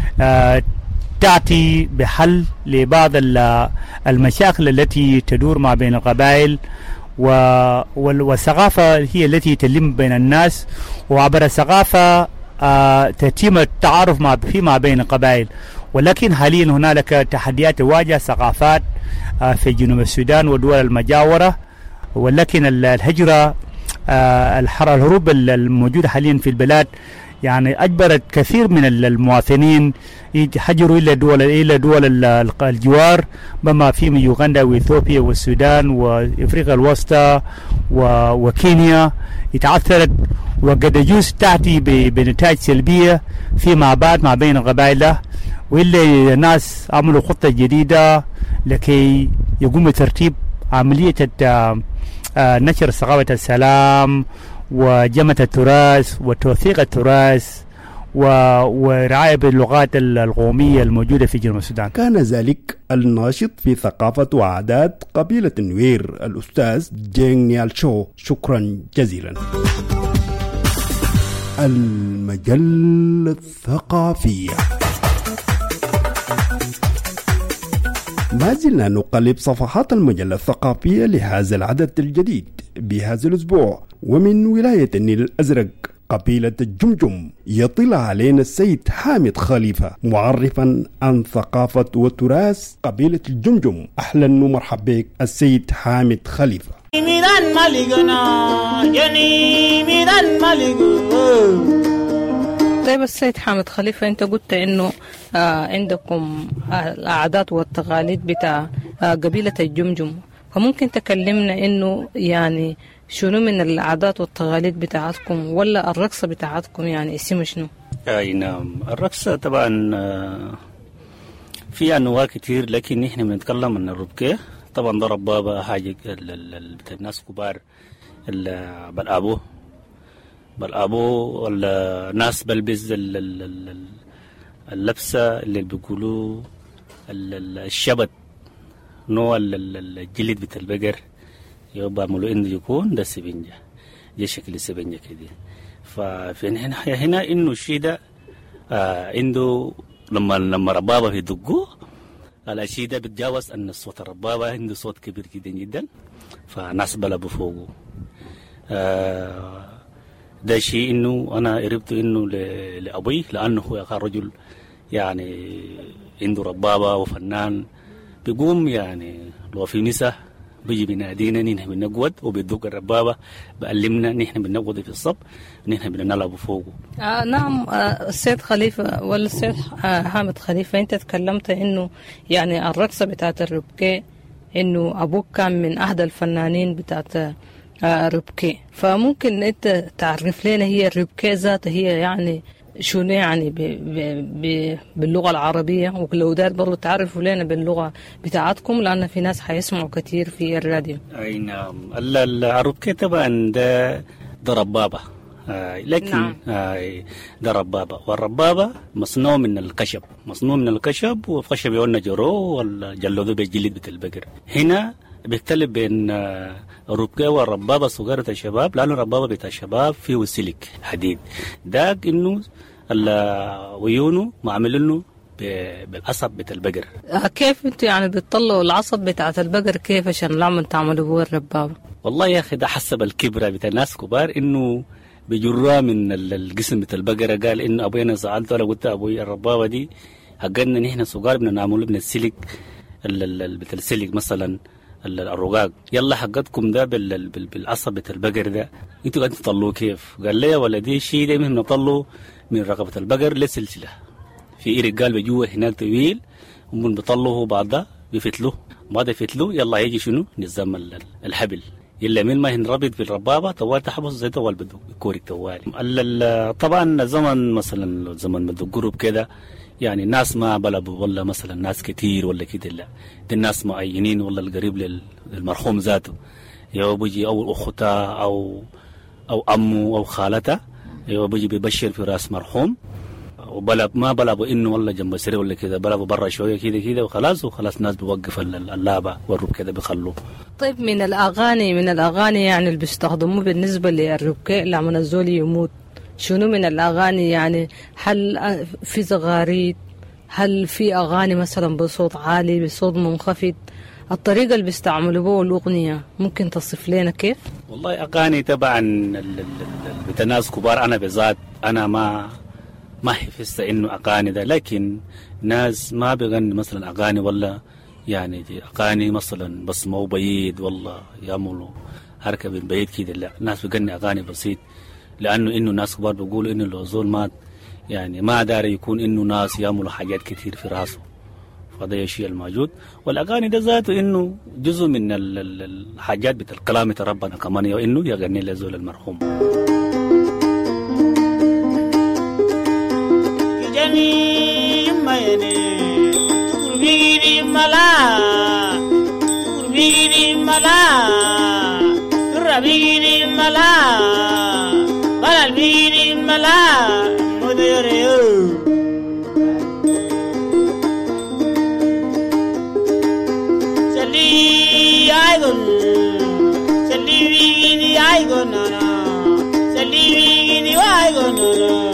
تأتي بحل لبعض المشاكل التي تدور ما بين القبائل، والثقافة هي التي تلم بين الناس، وعبر الثقافة تتم التعارف فيما بين القبائل. ولكن حاليا هنالك تحديات تواجه الثقافات في جنوب السودان والدول المجاورة، ولكن الهجرة الحروب الموجودة حاليا في البلاد يعني أجبرت كثير من المواطنين يهاجروا إلى دول الجوار بما فيهم يوغندا وإثيوبيا والسودان وإفريقيا الوسطى وكينيا يتعثرت، وقد يجوز تأتي بنتائج سلبية فيما بعد ما بين القبائل. وإلا الناس عملوا خطة جديدة لكي يقوم بترتيب عملية نشر ثقافة السلام وجمع التراث وتوثيق التراث ورعاية باللغات القومية الموجودة في جنوب السودان. كان ذلك الناشط في ثقافة وعادات قبيلة النوير الأستاذ دينغ نيال شو. شكرا جزيلا. المجلة الثقافية. ما زلنا نقلب صفحات المجلة الثقافية لهذا العدد الجديد بهذا الأسبوع. ومن ولاية النيل الأزرق قبيلة الجمجم يطلع علينا السيد حامد خليفة معرفا عن ثقافة وتراث قبيلة الجمجم. أهلا ومرحبا بك السيد حامد خليفة. طيب السيد حامد خليفة، انت قلت انه عندكم العادات والتقاليد بتاع قبيلة الجمجم، فممكن تكلمنا انه يعني شنو من العادات والتقاليد بتاعتكم، ولا الرقصة بتاعتكم يعني اسمه شنو؟ اي نعم، الرقصة طبعا في انواع كتير، لكن احنا بنتكلم عن الربكة. طبعا ده ربابة حاجة بتاع الناس كبار بالابو والناس بلبس اللبسة اللي بيقولوا الشبت، نوع الجلد بتاع البقر يبقى عملوا انه يكون ده سبنجة، ده شكل السبنجة كده. ففي هنا انه الشيء ده عنده لما ربابة يدقوه الشيء ده بتجاوز ان صوت الربابة عنده صوت كبير جدا جدا، فناس بلبوا فوقه. ده شيء انه انا قربت انه لابوي، لانه هو كان رجل يعني عنده ربابة وفنان، بيقوم يعني لو في نساء بيجي بينادينا نحن بنقود وبيدوق الربابة، بقلمنا نحن بنقود في الصب، نحن بنلعب فوقه. نعم السيد خليفة ولا السيد حامد خليفة، انت تكلمت انه يعني الرقصة بتاعت الربكة انه ابوك كان من احد الفنانين بتاعت الربكة، فممكن انت تعرف لنا هي الربكة ذاتها هي يعني شنو يعني باللغة العربية، ولو دار برضو تعرفوا لنا باللغة بتاعتكم لأن في ناس حيسمعوا كتير في الراديو. أي نعم، الربكة طبعا ده ربابة، لكن نعم. ده ربابة، والربابة مصنوع من الخشب، والخشب يقولنا جرو والجلودو بالجلد بتاع البقر. هنا بيختلف بين الربكة والربابة صغيرة الشباب، لأنه الربابة بتاع الشباب فيه سلك حديد، داك إنه ويونه معمل له بالعصب بتاع البقر. كيف انتوا يعني بتطلعوا العصب بتاعت البقر كيف عشان تعملوا بوه الربابة؟ والله يا أخي ده حسب الكبرى بتاع الناس كبار إنه بجراه من الجسم بتاع البقرة. قال إنه أبوي أنا زعلت ولا قلت أبوي الربابة دي حقنا نحن صغار بدنا نعمله من السلك بتاع السلك مثلا الرقاق. يلا حقتكم ده بالعصب بتاع البقر ده انتوا قاعدين تطلعوه كيف؟ قال لي ولا دي شيء ده مهم نطلعه من رقبة البقر لسلسلة في إيرك قال بجوه هناك طويل ومن بيطلعوه بعد ده بيفتلوه بعد يفتلوه يلا يجي شنو نظام الحبل يلا من ما ينربط في الربابة طوال تحبس زي طوال بدو كورك طوالي. طبعا زمن مثلا زمن بدو جروب كده يعني الناس ما بلبوا والله مثلا ناس كتير ولا كده لا دي الناس معينين والله القريب للمرحوم ذاته يو بيجي أو أختها أو أمه أو خالته يو بيجي بيبشر في راس مرحوم وبلب ما بلبوا إنه والله جنب سري ولا كده بلبوا برا شوية كده وخلاص الناس بيوقف اللعبة والرب كده بيخلوه. طيب من الأغاني يعني اللي بيستخدموه بالنسبة للربكاء لما الزول يموت شنو من الأغاني يعني؟ هل في زغاريد؟ هل في أغاني مثلا بصوت عالي بصوت منخفض؟ الطريقة اللي بيستعملوا بها الأغنية ممكن تصف لنا كيف؟ والله أغاني طبعا بتاع ناس كبار. أنا بذات أنا ما حفظت إنه أغاني ده لكن ناس ما بيغني مثلا أغاني ولا يعني أغاني مثلا بس مو بعيد والله يعملوا حركة من بعيد كده لا ناس بيغني أغاني بسيط لأنه إنه ناس كبار بيقولوا إنه لو زول مات يعني ما دار يكون إنه ناس يعملوا حاجات كتير في راسه فده الشيء الموجود. والأغاني ده ذاته إنه جزء من الحاجات بتاع الكلام ربنا كمان إنه يغني لزول المرحوم. جاني ما يني تقربيني ملا تقربيني ملا تقربيني ملا بلالبيني ملا مديريو سلي عايقون سلي بيني عايقون سلي بيني عايقون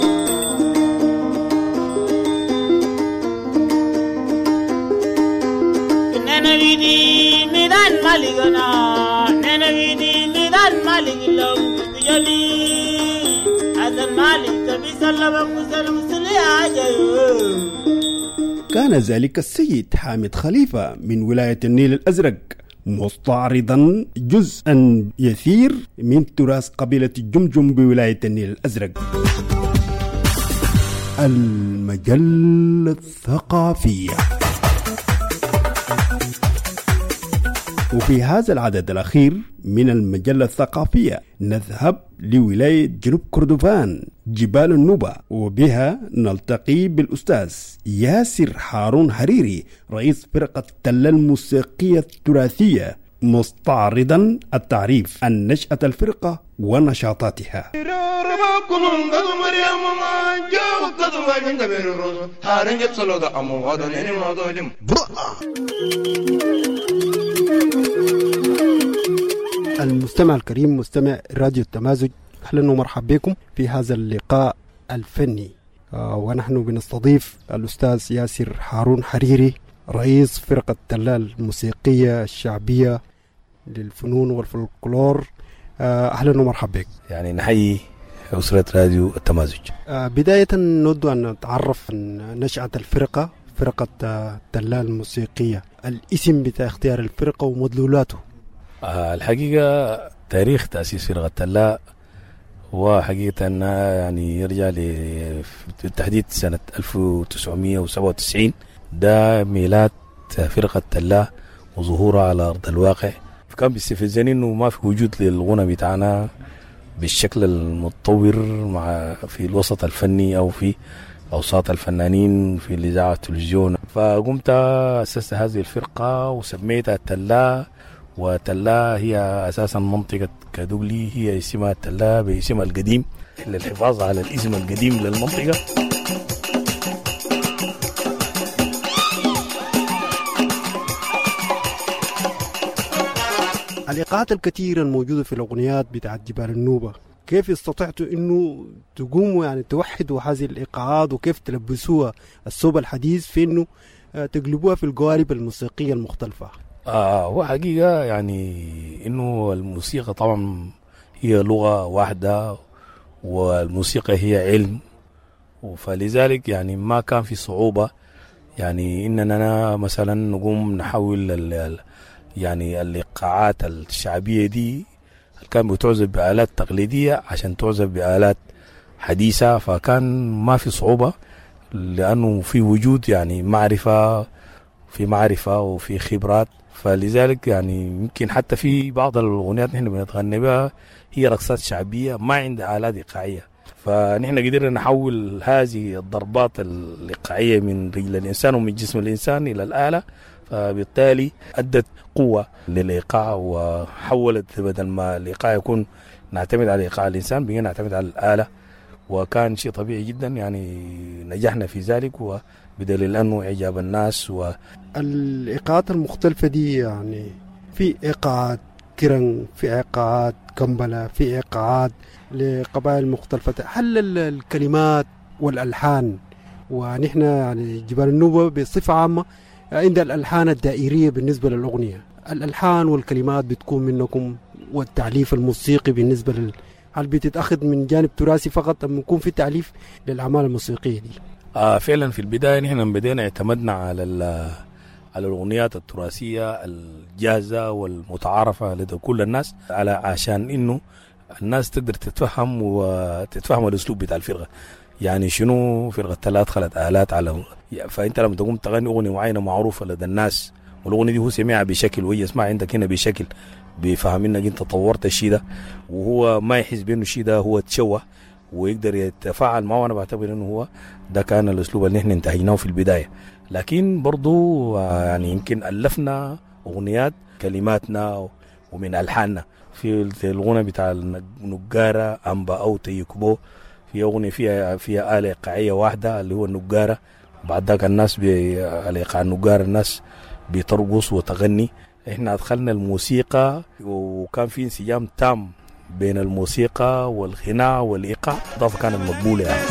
نبيدي ميدان مالكنا نبيدي ميدان مالك لهم بجلي هذا المالك بيسلم مسلم كان ذلك السيد حامد خليفة من ولاية النيل الأزرق مستعرضا جزءا يثير من تراث قبيلة الجمجم بولاية النيل الأزرق. المجلة الثقافية. وفي هذا العدد الأخير من المجلة الثقافية نذهب لولاية جنوب كردفان جبال النوبة وبها نلتقي بالأستاذ ياسر حارون حريري رئيس فرقة تلة الموسيقية التراثية مستعرضا التعريف عن نشأة الفرقة ونشاطاتها. المستمع الكريم مستمع راديو التمازج أهلا ومرحبا بكم في هذا اللقاء الفني ونحن بنستضيف الأستاذ ياسر حارون حريري رئيس فرقة تلة الموسيقية الشعبية للفنون والفولكلور. أهلا ومرحبا بك. يعني نحيي أسرة راديو التمازج. بداية نود أن نتعرف عن نشأة الفرقة فرقة تلة الموسيقية الاسم بتاع اختيار الفرقة ومدلولاته. الحقيقة تاريخ تأسيس فرقة تلة هو حقيقة يعني يرجع بالتحديد سنة 1997 ده ميلاد فرقة تلة وظهورها على أرض الواقع. كان بيستفزني إنه ما في وجود للغنى بتاعنا بالشكل المتطور مع في الوسط الفني أو في أوساط الفنانين في الإذاعة والتلفزيون. فقمت أسست هذه الفرقة وسميتها تلة. وتلة هي أساسا منطقة كدولي هي اسمها تلة باسمها القديم للحفاظ على الاسم القديم للمنطقة. الإيقاعات الكثيرة الموجودة في الأغنيات بتاعت جبال النوبة كيف استطعتوا انه تقوموا يعني توحدوا هذه الايقاعات وكيف تلبسوها الثوب الحديث في انه تقلبوها في القوالب الموسيقيه المختلفه؟ هو حقيقه يعني انه الموسيقى طبعا هي لغه واحده والموسيقى هي علم، فلذلك يعني ما كان في صعوبه يعني اننا مثلا نقوم نحول يعني الايقاعات الشعبيه دي كان بتعزف بآلات تقليدية عشان تعزف بآلات حديثة، فكان ما في صعوبة لأنه في وجود يعني معرفة وفي خبرات. فلذلك يعني يمكن حتى في بعض الأغنيات نحن بنتغني بها هي رقصات شعبية ما عندها آلات إيقاعية، فنحن قدرنا نحول هذه الضربات الإيقاعية من رجل الإنسان ومن جسم الإنسان إلى الآلة، فبالتالي أدت قوة للإيقاع وحولت بدل ما الإيقاع يكون نعتمد على إيقاع الإنسان بقينا نعتمد على الآلة، وكان شيء طبيعي جدا يعني نجحنا في ذلك وبدليل أنه إعجاب الناس. الإيقاعات المختلفة دي يعني في إيقاعات كرنج، في إيقاعات كمبلة، في إيقاعات لقبائل مختلفة. هل الكلمات والألحان ونحن يعني جبال النوبة بصفة عامة عند الألحان الدائرية بالنسبة للأغنية، الألحان والكلمات بتكون منكم والتعليف الموسيقي بالنسبة هل بتتأخذ من جانب تراثي فقط أم يكون في تعليف للأعمال الموسيقية دي؟ فعلا في البداية نحن بدينا اعتمدنا على الأغنيات التراثية الجاهزة والمتعارفة لدى كل الناس عشان إنه الناس تقدر تتفهم الأسلوب بتاع الفرقة. يعني شنو فرقة تلا أدخلت آلات على، فأنت لما تقوم تغني أغنية معينة معروفة لدى الناس والأغنية دي هو سمعها بشكل وهي يسمع عندك هنا بشكل بيفهم إنك أنت طورت الشيء ده وهو ما يحس بأنه الشيء ده هو تشوه ويقدر يتفاعل معه. أنا بعتبر إنه هو ده كان الأسلوب اللي نحن انتهيناه في البداية، لكن برضو يعني يمكن ألفنا أغنيات كلماتنا ومن ألحاننا في الغنى بتاع النجارة أمبا أو تيكبو، في أغنية فيها آلة إيقاعية واحدة اللي هو النجارة، وبعد ذاك الناس بالإيقاع النجارة الناس بترقص وتغني. إحنا أدخلنا الموسيقى وكان في انسجام تام بين الموسيقى والغناء والإيقاع، إضافة كانت مقبولة يعني.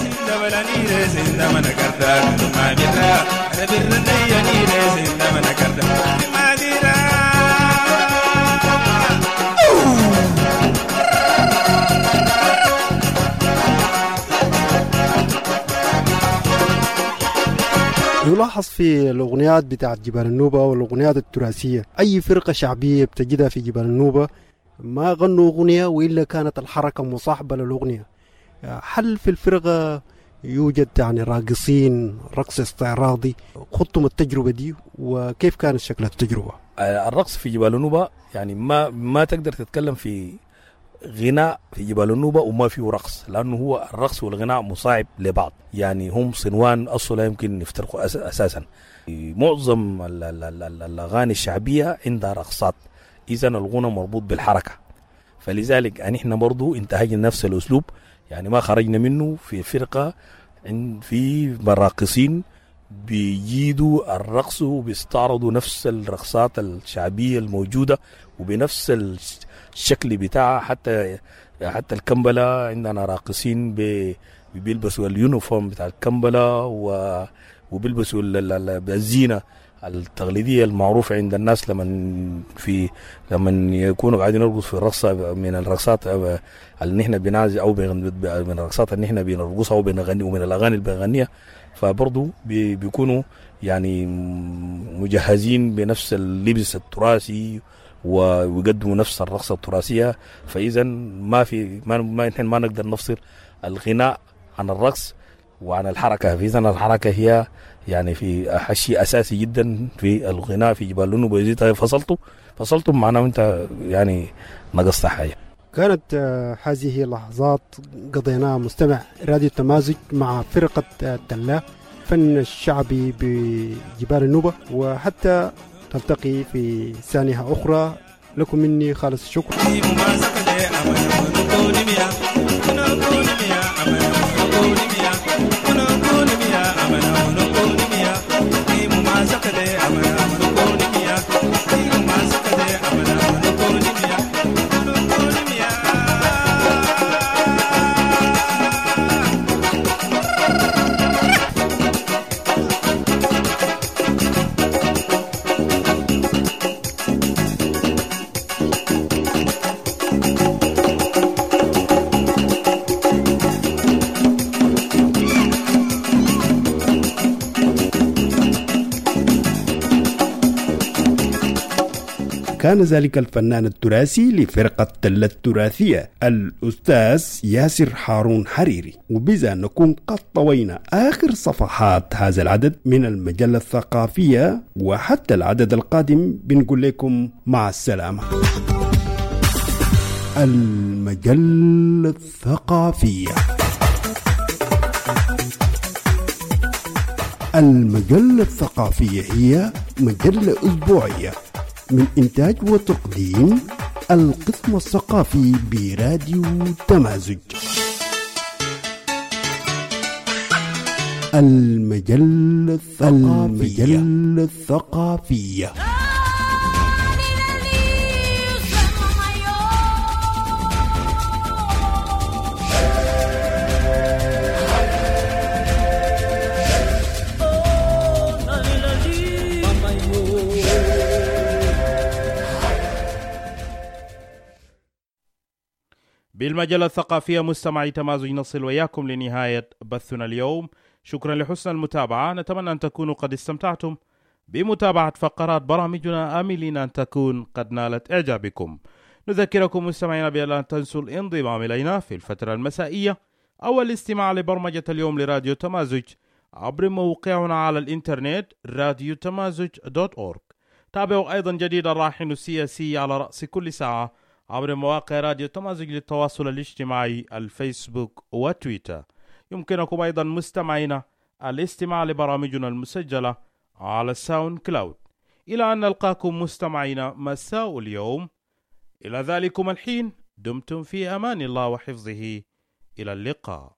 يلاحظ في الأغنيات بتاعت جبال النوبة والأغنيات التراثية أي فرقة شعبية بتجدها في جبال النوبة ما غنوا أغنية وإلا كانت الحركة مصاحبة للأغنية. هل في الفرقة يوجد يعني راقصين رقص استعراضي؟ خضتم التجربة دي وكيف كانت شكل التجربة؟ الرقص في جبال النوبة يعني ما تقدر تتكلم في غناء في جبال النوبة وما فيه رقص، لأنه هو الرقص والغناء مصاحب لبعض، يعني هم صنوان أصلا يمكن يفترقوا أساسا. معظم الأغاني الشعبية عندها رقصات، إذن الغنى مربوط بالحركة، فلذلك احنا برضو انتهجنا نفس الأسلوب، يعني ما خرجنا منه في فرقة في مراقصين بيجيدوا الرقص وبيستعرضوا نفس الرقصات الشعبية الموجودة وبنفس الشكل بتاعها. حتى الكمبلة عندنا راقصين بيلبسوا اليونيفورم بتاع الكمبلة وبيلبسوا الزينة التقليدية المعروفة عند الناس لما يكونوا قاعدين يرقص في الرقصة من الرقصات اللي نحن بنعزي أو من الرقصات اللي نحن بنرقصها أو بنغني ومن الأغاني اللي بنغنيها، فبرضو بيكونوا يعني مجهزين بنفس اللبس التراثي ويقدموا نفس الرقصة التراثية. فإذا نحن ما نقدر نفصل الغناء عن الرقص وعن الحركة. فإذا الحركة هي يعني في شيء أساسي جدا في الغناء في جبال النوبة. إذا فصلتم معناه أنت يعني نقصت حاجة. كانت هذه اللحظات قضيناها مستمع راديو التمازج مع فرقة تلا فن الشعبي بجبال النوبة، وحتى تلتقي في ثانية أخرى. لكم مني خالص الشكر. كان ذلك الفنان التراثي لفرقة تلة التراثية الأستاذ ياسر هارون حريري. وبذا نكون قد طوينا آخر صفحات هذا العدد من المجلة الثقافية، وحتى العدد القادم بنقول لكم مع السلامة. المجلة الثقافية. المجلة الثقافية هي مجلة أسبوعية من إنتاج وتقديم القسم الثقافي براديو تمازج. المجلة الثقافية. بالمجلة الثقافية مستمعي تمازج نصل وياكم لنهاية بثنا اليوم. شكرا لحسن المتابعة. نتمنى أن تكونوا قد استمتعتم بمتابعة فقرات برامجنا، آملين أن تكون قد نالت إعجابكم. نذكركم مستمعينا بأن تنسوا الانضمام إلينا في الفترة المسائية أو الاستماع لبرمجة اليوم لراديو تمازج عبر موقعنا على الإنترنت radiotamazuj.org. تابعوا أيضا جديد الراحن السياسي على رأس كل ساعة عبر مواقع راديو تمازج للتواصل الاجتماعي الفيسبوك وتويتر. يمكنكم أيضا مستمعينا الاستماع لبرامجنا المسجلة على الساوند كلاود. إلى أن نلقاكم مستمعينا مساء اليوم. إلى ذلكم الحين دمتم في أمان الله وحفظه. إلى اللقاء.